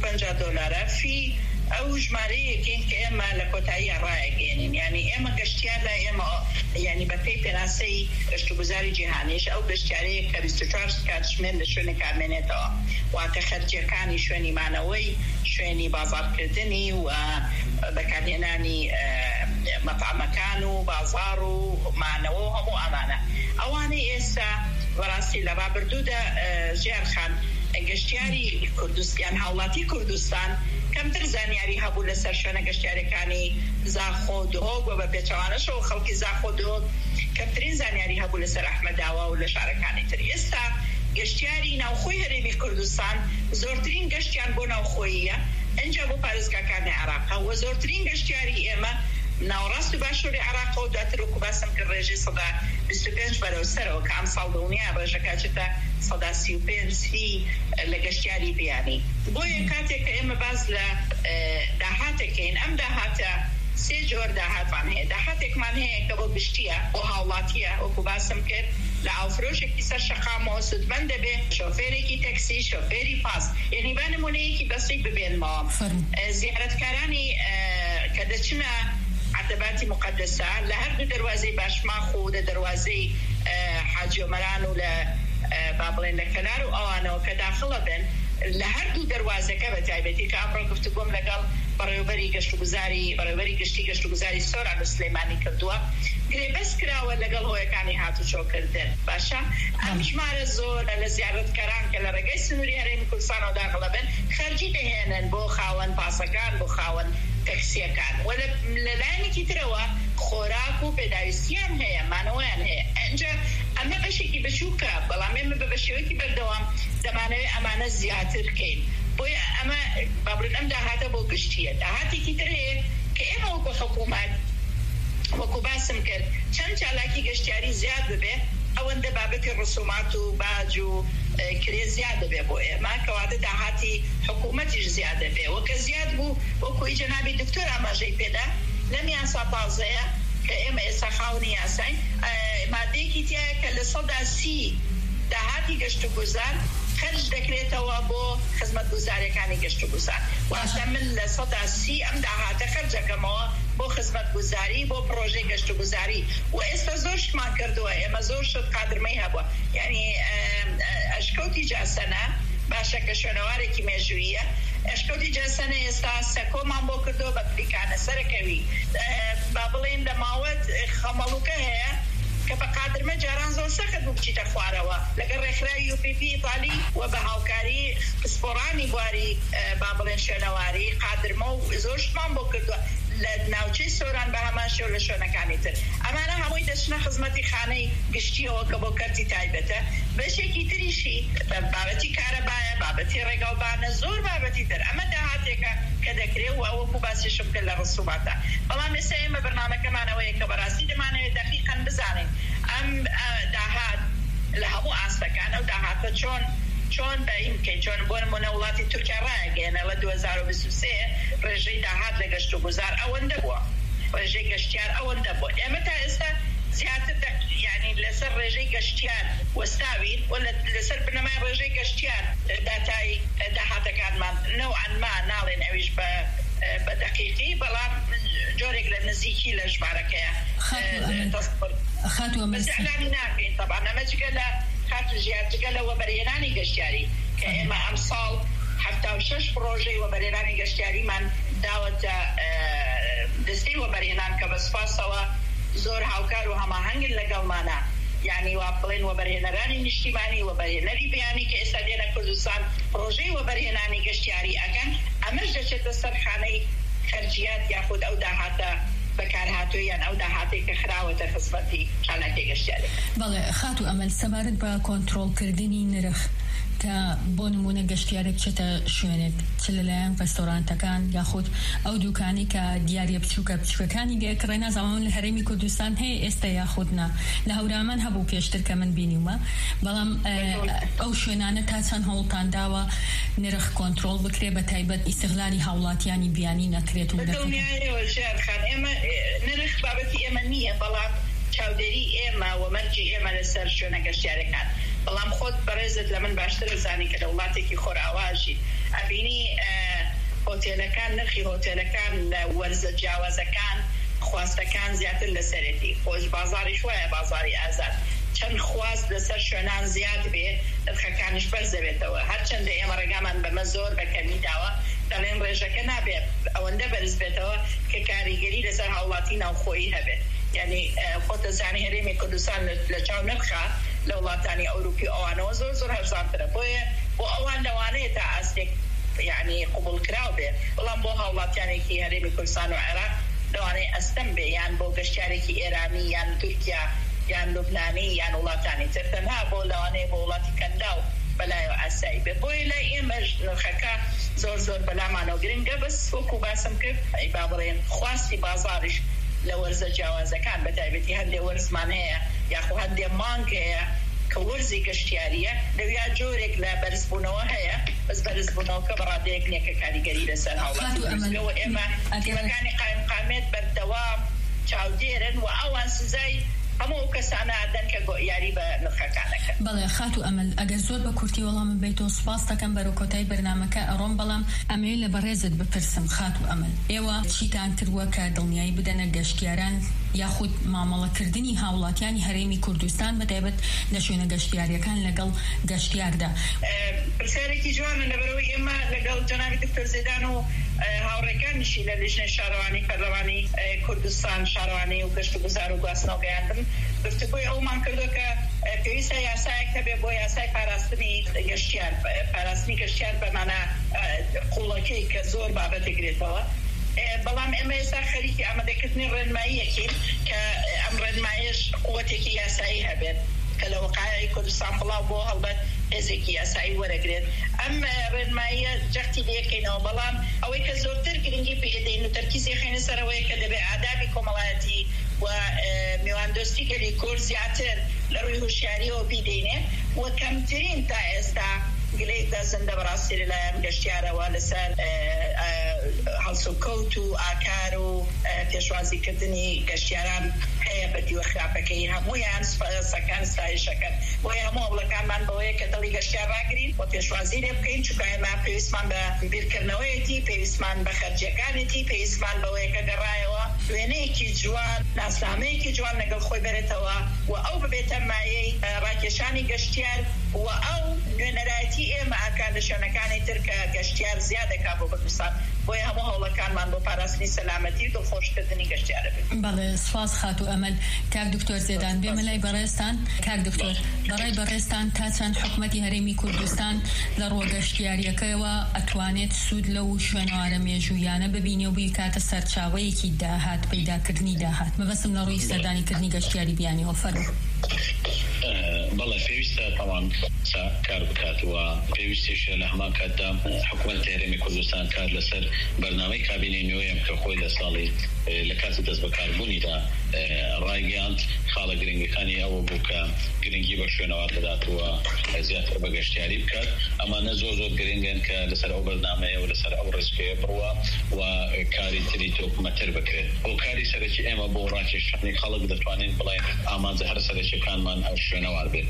$250 فی ئەو ژمارەیەکین کە ئێمە لە کۆتاییە ڕایەگەێنین یعنی ئێمە گەشتیار لە ئێمە یعنی بە پێی پێناسەی گەشت و گوزاری جیهانیش ئەو گەشتیارەیە کە 24 کاتژمێر لە شوێنێک کامێنێتەوە واتە خەرجیەکانی شوێنی مانەوەی شوێنی بازارکردنی و بەکارهێنانی مەطعمەکان و بازار و مانەوە و هەموو ئەمانە ئەوانەی ئێستا بەڕاستی لە ڕابردوودا ژیانخان گەشتیاری کوردستان هاوڵاتی کوردستان کەمتر زانیاری هەبوو لەسەر شوێنە گەشتیارەکانی زاخۆ دهۆک و بە پێچەوانەشەوە خەڵکی زاخۆ دهۆک کەمترین زانیاری هەبوو لەسەر ئەحمەداوە و لە شارەکانی تر ئێستا گەشتیاری ناوخۆی هەرێمی کوردستان زۆرترین گەشتیان بۆ ناوخۆییە ئەنجا بۆ پارێزگاکانی عێراق و زۆرترین گەشتیاری ئێمە ناوەڕاست و باشووری عێراق و دواتر وەکو باسم کرد ڕێژەی 125 بەرەوسەرەوە کە ئەم ساڵ دڵنیایە ڕێژەکە چێتە 135 لە گەشتیاری بیانی بۆیە کاتێک کە ئێمە باز لە داهاتێکین ئەم داهاتە سێ جۆر داهاتمان هەیە داهاتێکمان هەیە کە بۆ گشتیە بۆ هاوڵاتیە وەکو باسم کرد لە ئاوفرۆشێکی سەر شەقامەوە سودمەند دەبێ شۆفێرێکی تەکسی شۆفێری پاس یعنی با نمونەیەکی بەسیط ببێنمەوە زیارەتکارانی کە دەچنە عتباتی مقدسە لە هەردوو دەروازەی باشماخ و لە دەروازەی حاجی عومەران و لە با بڵێن لە کەلار و ئەوانەوە کە داخڵە بن لە هەردوو دەروازەکە بە تایبەتی کە ئەمڕۆ گفتوگۆم لەگەڵ بەڕێوەبەری گەشت و گوزاری سۆران و سلەیمانی کردووە گرێبەست کراوە لەگەڵ هۆیەکانی هاتوچۆکردن باشە ئەم ژمارە زۆرە لە زیارەتکاران کە لە ڕێگەی سنووری هەرێمی کوردستانەوە داخڵە بن خەرجی دەهێنن بۆ خاوەن پاسەکان بۆ خاوەن تەکسیەکان و لە لایەنێکی ترەوە خۆراک و پێداویستیان هەیە مانەوەیان هەیە ئەنجا ئەمە بەشێکی بچووکە بەڵام ئێمە بە بەشێوەیەکی بەردەوام دەمانەوێت ئەمانە زیاتر بکەین بۆیە ئەمە بابرن ئەم داهاتە بۆ گشتیە داهاتێکی تر هەیە کە ئێمە وەکو حکوومەت وەکو باسم کرد چەند چالاکی گەشتیاری زیاد ببێ ئەوەندە بابەتی ڕسومات و باج و کرێ زیاد دەبێ بۆ ئێمە کەواتە داهاتی حکوومەتیش زیاد دەبێ وەکە زیاد بوو وەکوی جەنابی دکتۆر ئاماژەی پێدا لەم یاسا تازەیە کە ئێمە ئێستا خاوەنی یاساین مادەیەکی تایە کە لە 130 داهاتی گەشت و گوزار خرج دەکرێتەوە بۆ خزمەتگوزاریەکانی گەشت و گوزار واتە من لە 130 ئەم داهاتە خرجەکەمەوە بۆ خزمەتگوزاری بۆ پرۆژەی گەشت و گوزاری و ئێستا زۆر شتمان کردووە ئێمە زۆر شت قادرمەی هەبووە یعنی ئەشکەوتی جاسەنە باشە کە شوێنەوارێکی مێژوویە ئەشکەوتی جاسەنە ئێستا سەکۆمان بۆ کردەوە بە پلیکانە سەرەکەوی با بڵێن لە ماوەت خەمەڵوکە هەیە کە بە قادرمە جاران زۆر سەخت بوو بچیتە خوارەوە لەگەڵ ڕێکخراوی UPP ئیتالی و بە هاوکاری پسپۆڕانی بواری با بڵێن شوێنەواری قادرمە و زۆر شتمان بۆ کردووە لە ناوچەی سۆران بە هەمان شێوە لە شوێنەکانی تر ئەمانە هەمووی دەچنە خزمەتی خانەی گشتیەوە کە بۆ کەرتی تایبەتە بەشێکی تریشی بابەتی کارەبایە بابەتی ڕێگەڵبانە زۆر بابەتی تر ئەمە داهاتێکە کە دەکرێت و ئەوەکو باسیشم کرد لە ڕسوماتە بەڵام ئێستا ئێمە بەرنامەکەمانەوەیە کە بەڕاستی دەمانەوێت دەقیقاً بزانین ئەم داهات لە هەموو ئاستەکان ئەو داهاتە چۆن بەئیمکەی چۆن بۆ نمونە وڵاتی تورکیا ڕایگەێنە لە 2023 ڕێژەی داهات لە گەشت و گوزار ئەوەندە بووە ڕێژەی گەشتیار ئەوەندە بووە ئێمە تا ئێستا زیاتر یعنی لەسەر ڕێژەی گەشتیار وەستاوین و لەسەر بنەمای ڕێژەی گەشتیار داتای داهاتەکانمان نەوعەنما ناڵێن ئەویش بە دەقیقی بەڵام جۆرێک لە نزیکی لە ژمارەکەیە بەسیعلانی ناکەین طبعا ئەمە جگە لە خاتو ژیارجگە لە وەبەرهێنانی گەشتیاری کە ئێمە ئەم ساڵ 76 پرۆژەی وەبەرهێنانی گەشتیاریمان داوەتە دەستەی وەبەرهێنان کە بە سوپاسەوە زۆر هاوکار و هەماهەنگن لەگەڵمانە یعنی وا بڵێن وەبەرهێنەرانی نیشتیمانی وەبەرهێنەری بیانی کە ئێستا دێنە کوردستان پرۆژەی وەبەرهێنانی گەشتیاری ئەکەن ئەمەش دەچێتە سەر خانەی خەرجیات یاخود ئەو داهاتە بەکارهاتوویان ئەو داهاتێک کە خراوەتە خزمەتی چالاکی گەشتیاری بەڵێ خاتو ئەمەل سەبارەت بە کۆنتڕۆڵکردنی نرخ کە بۆ نمونە گەشتیارێک چێتە شوێنێک چ لەلایەن ڕێستۆرانتەکان یاخود ئەو دوکانی کە دیاریە بچووکەکانی گەکڕێ نازانەوە لە هەرێمی کوردستان هەیە ئێستا یاخودنا لە هەورامان هەبوو پێشتر کە من بینیومە بەڵام ئەو شوێنانە تا چەند هەوڵتان داوە نرخ کۆنتڕۆڵ بکرێ بە تایبەت ئیستیغلالی هاوڵاتیانی بیانی نەکرێت و ئێمە نرخ بابەتی ئێمە نییە بەڵام چاودێری ئێمە و مەرجی ئێمە لەسەر شوێنە گەشتیارەکان بەڵام خۆت بەڕێزت لە من باشتر زانی کە لە وڵاتێکی خۆرئاواژی ئەبینی هۆتێلەکان نرخی هۆتێلەکان لە وەرزە جیاوازەکان خواستەکان زیاتر لەسەرەتی خۆش بازاریش وایە بازاری ئازاد چەند خواست لەسەر شوێنان زیاد بێ نرخەکانیش بەرز دەبێتەوە هەرچەندە ئێمە ڕێگامان بەمە زۆر بەکەمی داوە دەڵێن ڕێژەکە نابێت ئەوەندە بەرز بێتەوە کە کاریگەری لەسەر هاوڵاتی ناوخۆیی هەبێت یعنی خۆتە زانی هەرێمی کوردستان لە چاو نرخە لە وڵاتانی ئەوروپی ئەوانەوە زۆر زۆر هەرزانترە بۆیە بۆ ئەوان لەوانەیە تا ئاستێک یعنی قبول کراو بێ بەڵام بۆ هاوڵاتیانێکی هەرێمی کوردستان و عێراق لەوانەیە ئەستەم بێ یان بۆ گەشتیارێکی ئێرانی یان تورکیا یان لوبنانی یان وڵاتانی تر تەنها بۆ لەوانەیە بۆ وڵاتی کەنداو بەلای ئاسایی بێ بۆی لە ئێمەش نرخەکە زۆر بەلامانەوە گرنگە بەس وەکو باسم کرد با بڵێن خواستی بازاڕیش لە وەرزە جیاوازەکان بەتایبەتی هەندێک وەرزمان هەیە یاخو هەندێک مانگ هەیە کە وەرزی گەشتیاریە لەویا جۆرێک لە بەرزبوونەوە هەیە بەس بەرزبوونەوەکە بەڕادەیەک نییە کە کاریگەری لەسەر هاوڵاتیەوە ئێمە تیمەکانی قایمقامێت بەردەوام چاودێرن و ئەوان سزای هەموو کەسانە ئادەن کە یاری بە نرخەکانەکە. بەڵێ خاتو ئەمەل ئەگەر زۆر بە کورتی وەڵامم بیتەوە سوپاس دەکەم بەرەو کۆتایی بەرنامەکە ئەڕۆم بەڵام ئەمەوێت لە بەڕێزت بپرسم خاتو ئەمەل ئێوە چیتان کردووە کە دڵنیایی بدەنە گەشتیاران یاخود مامەڵەکردنی هاوڵاتیانی هەرێمی کوردستان بەتایبەت لە شوێنە گەشتیاریەکان لەگەڵ گەشتیاردا؟ پرسیارێکی جوانە لەبەرەوەی ئێمە لەگەڵ جەنابی دکتۆر زێدان و هاوڕێکانیشی لە لیژنەی شارەوانی پەرلەمانی کوردستان شارەوانی و گەشت و گوزار و گواستنەوە گەیاندن گفتگۆی ئەومان کردو کە پێویستە یاسایەک هەبێ بۆ یاسای پاراستنی گەشتیار پاراستنی گەشتیار بەمانە قوڵەکەی کە زۆر بابەت دەگرێتەوە بەڵام ئێمە ئێستا خەریکی ئامادەکردنی ڕێنماییەکین کە ئەم ڕێنماییش قووەتێکی یاسایی هەبێت کە لە وەقایعی کوردستان بڵاو بۆ هەڵبەت هێزێکی یاسایی وەرەگرێت ئەم ڕێنماییە جەختی لێکەینەوە بەڵام ئەوەی کە زۆرتر گرنگی پێدەین و تەرکیزی خێنە سەرەوەی کە دەبێت ئادابی کۆمەڵایەتی و میواندۆستی گەلی کورد زیاتر لە ڕووی هوشیاریەوە بیدەینێ و کەمترین تا ئێستا گلەی دەزەندە بەڕاستی لەلایەن گەشتیارەوە لەسەر هەڵسوکەوت و ئاکار و پێشوازیکردنی گەشتیاران هەیە بە دیوە خراپەکەی هەموویان سەکان ستایشەکەن بۆیە هەموو هەوڵەکانمان بەوەیە کە دڵی گەشتیار ڕاگرین و پێشوازی لێ بکەین چونکە ئێمە پێویستمان بە بیرکردنەوەیەتی پێویستمان بە خەرجیەکانێتی پێویستمان بەوەیە کە گەڕایەوە وێنەیەکی جوان ناسنامەیەکی جوان لەگەڵ خۆی بێتەوە و ئەو ببێتە مایەی ڕاکێشانی گەشتیار و ئەو نوێنەرایەتی ئێمە ئاکار لە شوێنەکانی تر کە گەشتیار زیادەکا بۆ کوردستان بۆیە هەموو هەوڵەکانمان بۆ پاراستنی سەلامەتی و دڵخۆشکردنی گەشتیارە بێت. بەڵێ سپاس خاتو ئەمەل. کاک دکتۆر زێدان بێمە لای بەڕێستان. کاک دکتۆر بەڕای بەڕێستان تا چەند حکومەتی هەرێمی کوردستان لە ڕۆ گەشتیاریەکەیەوە ئەتوانێت سوود لەو شوێنەوارە مێژوویانە ببینێ و بیکاتە سەرچاوەیەکی داهات پەیداکردنی داهات مەبەستم لە ڕووی سەردانیکردنی گەشتیاری بیانیەوە فەرموو. بەڵێ پێویستە تاوان کار بکاتەوە پێویستیشە لە هەمان کاتدا حکوومەتی هەرێمی کوردستان کار لەسەر بەرنامەی کابینەی کە خۆی لە ساڵی لە کاتی دەست بەکاربوونیدا ڕایگەیاند خاڵە گرنگەکانی ئەوە بوو کە گرنگی بە شوێنەوە دەداتەوە زیاتر بە گەشتیاری بکات ئەمانە زۆر گرنگن کە لەسەر ئەو بەرنامەیە و لەسەر ئەو ڕێزکەیە بڕوە و کاری تری تۆکمەتر بکرێت بۆ کاری سەرەکی ئێمە بۆ ڕاکێشانی خەڵک دەتوانین بڵێن ئامانجە هەر سەرەکیەکانمان ئەو شوێنەوار بێت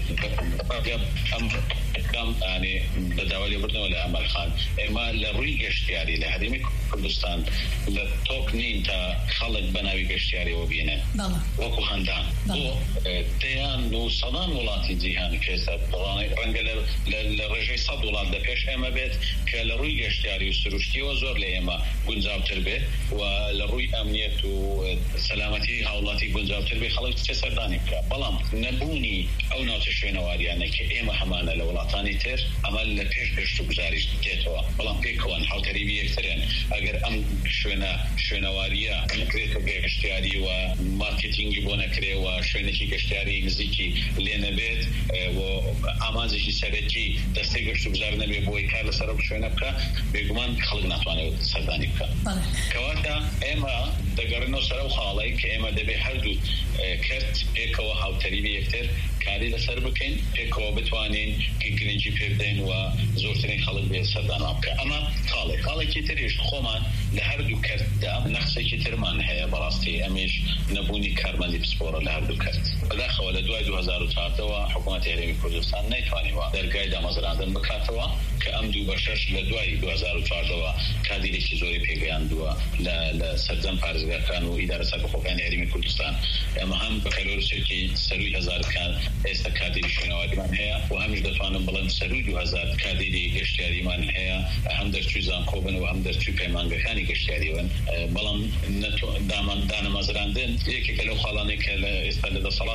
ئەم بەداوای لێبردنەوە لە ئەمەلخان ئێمە لە ڕووی گەشتیاری لە هەرێمی کوردستان لە تۆک نین تا خەڵک بەناوی گەشتیاریەوە بینێن وەکو هەندان بۆ دەیان و سەدان وڵاتی جیهانی کێستا ڕەنگە لە ڕێژەی 100 وڵات لە پێش ئێمە بێت کە لە ڕووی گەشتیاری و سروشتیەوە زۆر لە ئێمە گونجاوتر بێت و لە ڕووی ئەمنیەت و سەلامەتی هاوڵاتی گونجاوتر بێت خەڵک چێ سەردانی بکات بەڵام نەبوونی ئەو ناوچە شوێنەواریانە کە ئێمە هەمانە لە وڵاتانی تر ئەمە لە پێش گەشت و گوزاریش دێتەوە بەڵام پێکەوەن هاوتەریبی یەکترن ئەگەر ئەم شوێنەواریە نەکرێتە گەشتیاری و مارکتینگی بۆ نەکرێەوە شوێنێکی گەشتیاری نزیکی لێ نەبێت و ئامانجێکی سەرەکی دەستەی گەشت و گوزار نەبێت بۆی کار لەسەر ئەو شوێنە بکە بێگومان خەڵک ناتوانێت سەردانی بکە کەواتە ئێمە دەگەڕێنەوە سەر ئەو خاڵی کە ئێمە دەبێت هەردوو کرد پێکەوە هاوتەریبی یەکتر کاری لەسەر بکەین پێکەوە بتوانین کە گرنگی پێ بدەین و زۆرترین خەڵک بێت سەردانوا بکە ئەمە خاڵێکی تریش خۆمان لە هەردوو کرددا نەخسێکی ترمان هەیە بەڕاستی ئەمیش نەبوونی کارمەندی پسپۆرە لە هەردوو کرد بەداخەوە لە دوای 2014ەوە حکوومەتی هەرێمی کوردستان نەیتوانیوە دەرگای دامەزراندن بکاتەوە کە ئەم دوو بەشەش لە دوای 2014ەوە کادیرێکی زۆری پێگەیاندووە لە سەرجەم پارێزگاکان و ئیدارە سەربەخۆکانی هەرێمی کوردستان ئەمە هەم بە کەلۆرسێکی سەروی هەزارکان ئێستا کادیری شوێنەواریمان هەیە و هەمیش دەتوانم بڵێم سەروی 2000 کادیری گەشتیاریمان هەیە هەم دەرچووی زانکۆبن و هەم دەرچووی پەیمانگەکانی گەشتیاریون بەڵام دانەمەزراندن یەکێکە لەو خاڵانەی کە لە ئێستا لە دەسەڵات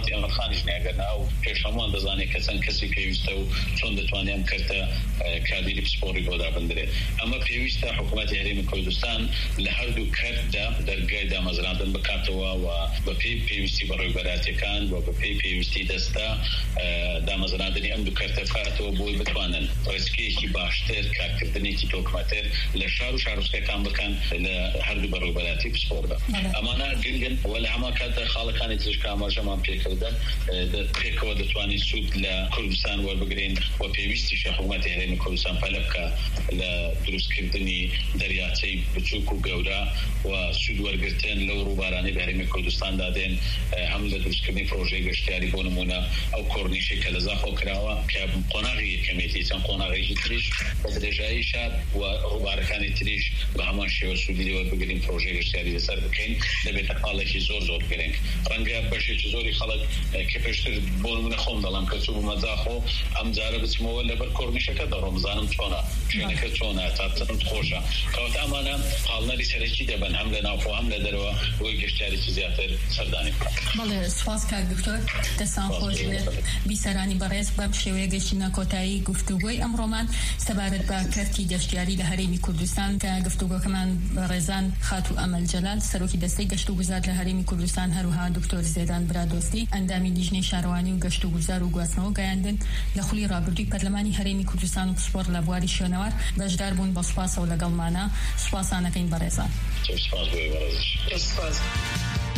دەسەڵاتی ئەمەرخانیش ناگەرنا و پێشەمان دەزانێت کە چەند کەسی پێویستە و چۆن دەتوانێت کردە کادری پسپۆری بۆ دابندرێت. ئەمە پێویستە حکوومەتی هەرێمی کوردستان لە هەردوو کەرتدا دەرگای دامەزراندن بکاتەوە و بە پێی پێویستی بەڕێوەبەری بەراتەکان و بە پێی پێویستی دەستا دامەزراندنی ئەم دوو کەرتە بکاتەوە بۆی بتوانن ڕێسکەیەکی باشتر کارکردنێکی تۆکمەتر لە شار و شارۆچکەکان بکەن لە هەردوو بەڕێوەبەراتی پسپۆردا. ئەمانە گرنگن و لە هەمان کاتدا خاڵەکانی تریش کە ئاماژەمان پێکردن پێکەوە دەتوانین سوود لە کوردستان وەربگرین و پێویستیشە حکوومەتی هەرێمی کوردستان پەلە بکە لە دروستکردنی دەریاچەی بچووک و گەورە و سوود وەرگرتن لەو ڕووبارانەی بە هەرێمی کوردستان دادێن هەم لە دروستکردنی پرۆژەی گەشتیاری بۆ نمونە ئەو کۆرنیشەی کە لە زاخۆ کراوە کە قۆناغی یەکەمێتی چەند قۆناغێکی تریش بە درێژایی شاد و ڕووبارەکانی تریش بە هەمان شێوە سوودی وەربگرین پرۆژەی گەشتیاری لەسەر بکەین دەبێتە خاڵێکی زۆر گرنگ. ڕەنگە بەشێکی زۆری خەڵک کە پێشتر بۆ نمونە خۆم دەڵام کە چوو بوومە زاخۆ ئەم جارە بچمەوە لەبەر کۆرنیشەکە دەڕۆم بزانم چۆنە شوێنەکە چۆنە تاچەند خۆشە کەواتە ئەمانە پاڵنەری سەرەکی دەبن هەم لە ناوخۆ هەم لە دەرەوە بۆی گەشتیارێکی زیاتر سەردانی بکەن. بەڵێ سوپاس کاک دکتۆر دەستان خۆش بێت. بیسەرانی بەڕێز بەم شێوەیە گەشتینە کۆتایی گفتوگۆی ئەمڕۆمان سەبارەت بە کەرتی گەشتیاری لە هەرێمی کوردستان کە گفتوگۆکەمان ڕێزان خاتو ئەمەل جەلال سەرۆکی دەستەی گەشت و گوزار لە هەرێمی کوردستان هەروها دکتۆر زێدان برادۆستی ئەندامی لیژنەی شارەوانی و گەشت و گوزار و گواستنەوە گەیاندن لە خولی ڕابردووی پەرلەمانی هەرێمی کوردستان و پسپۆر لە بواری شوێنەوار بەشدار بوون بە سوپاسەوە لەگەڵمانە سوپاسانەکەین بەڕێزان. سپاس بۆی بەڕێزش.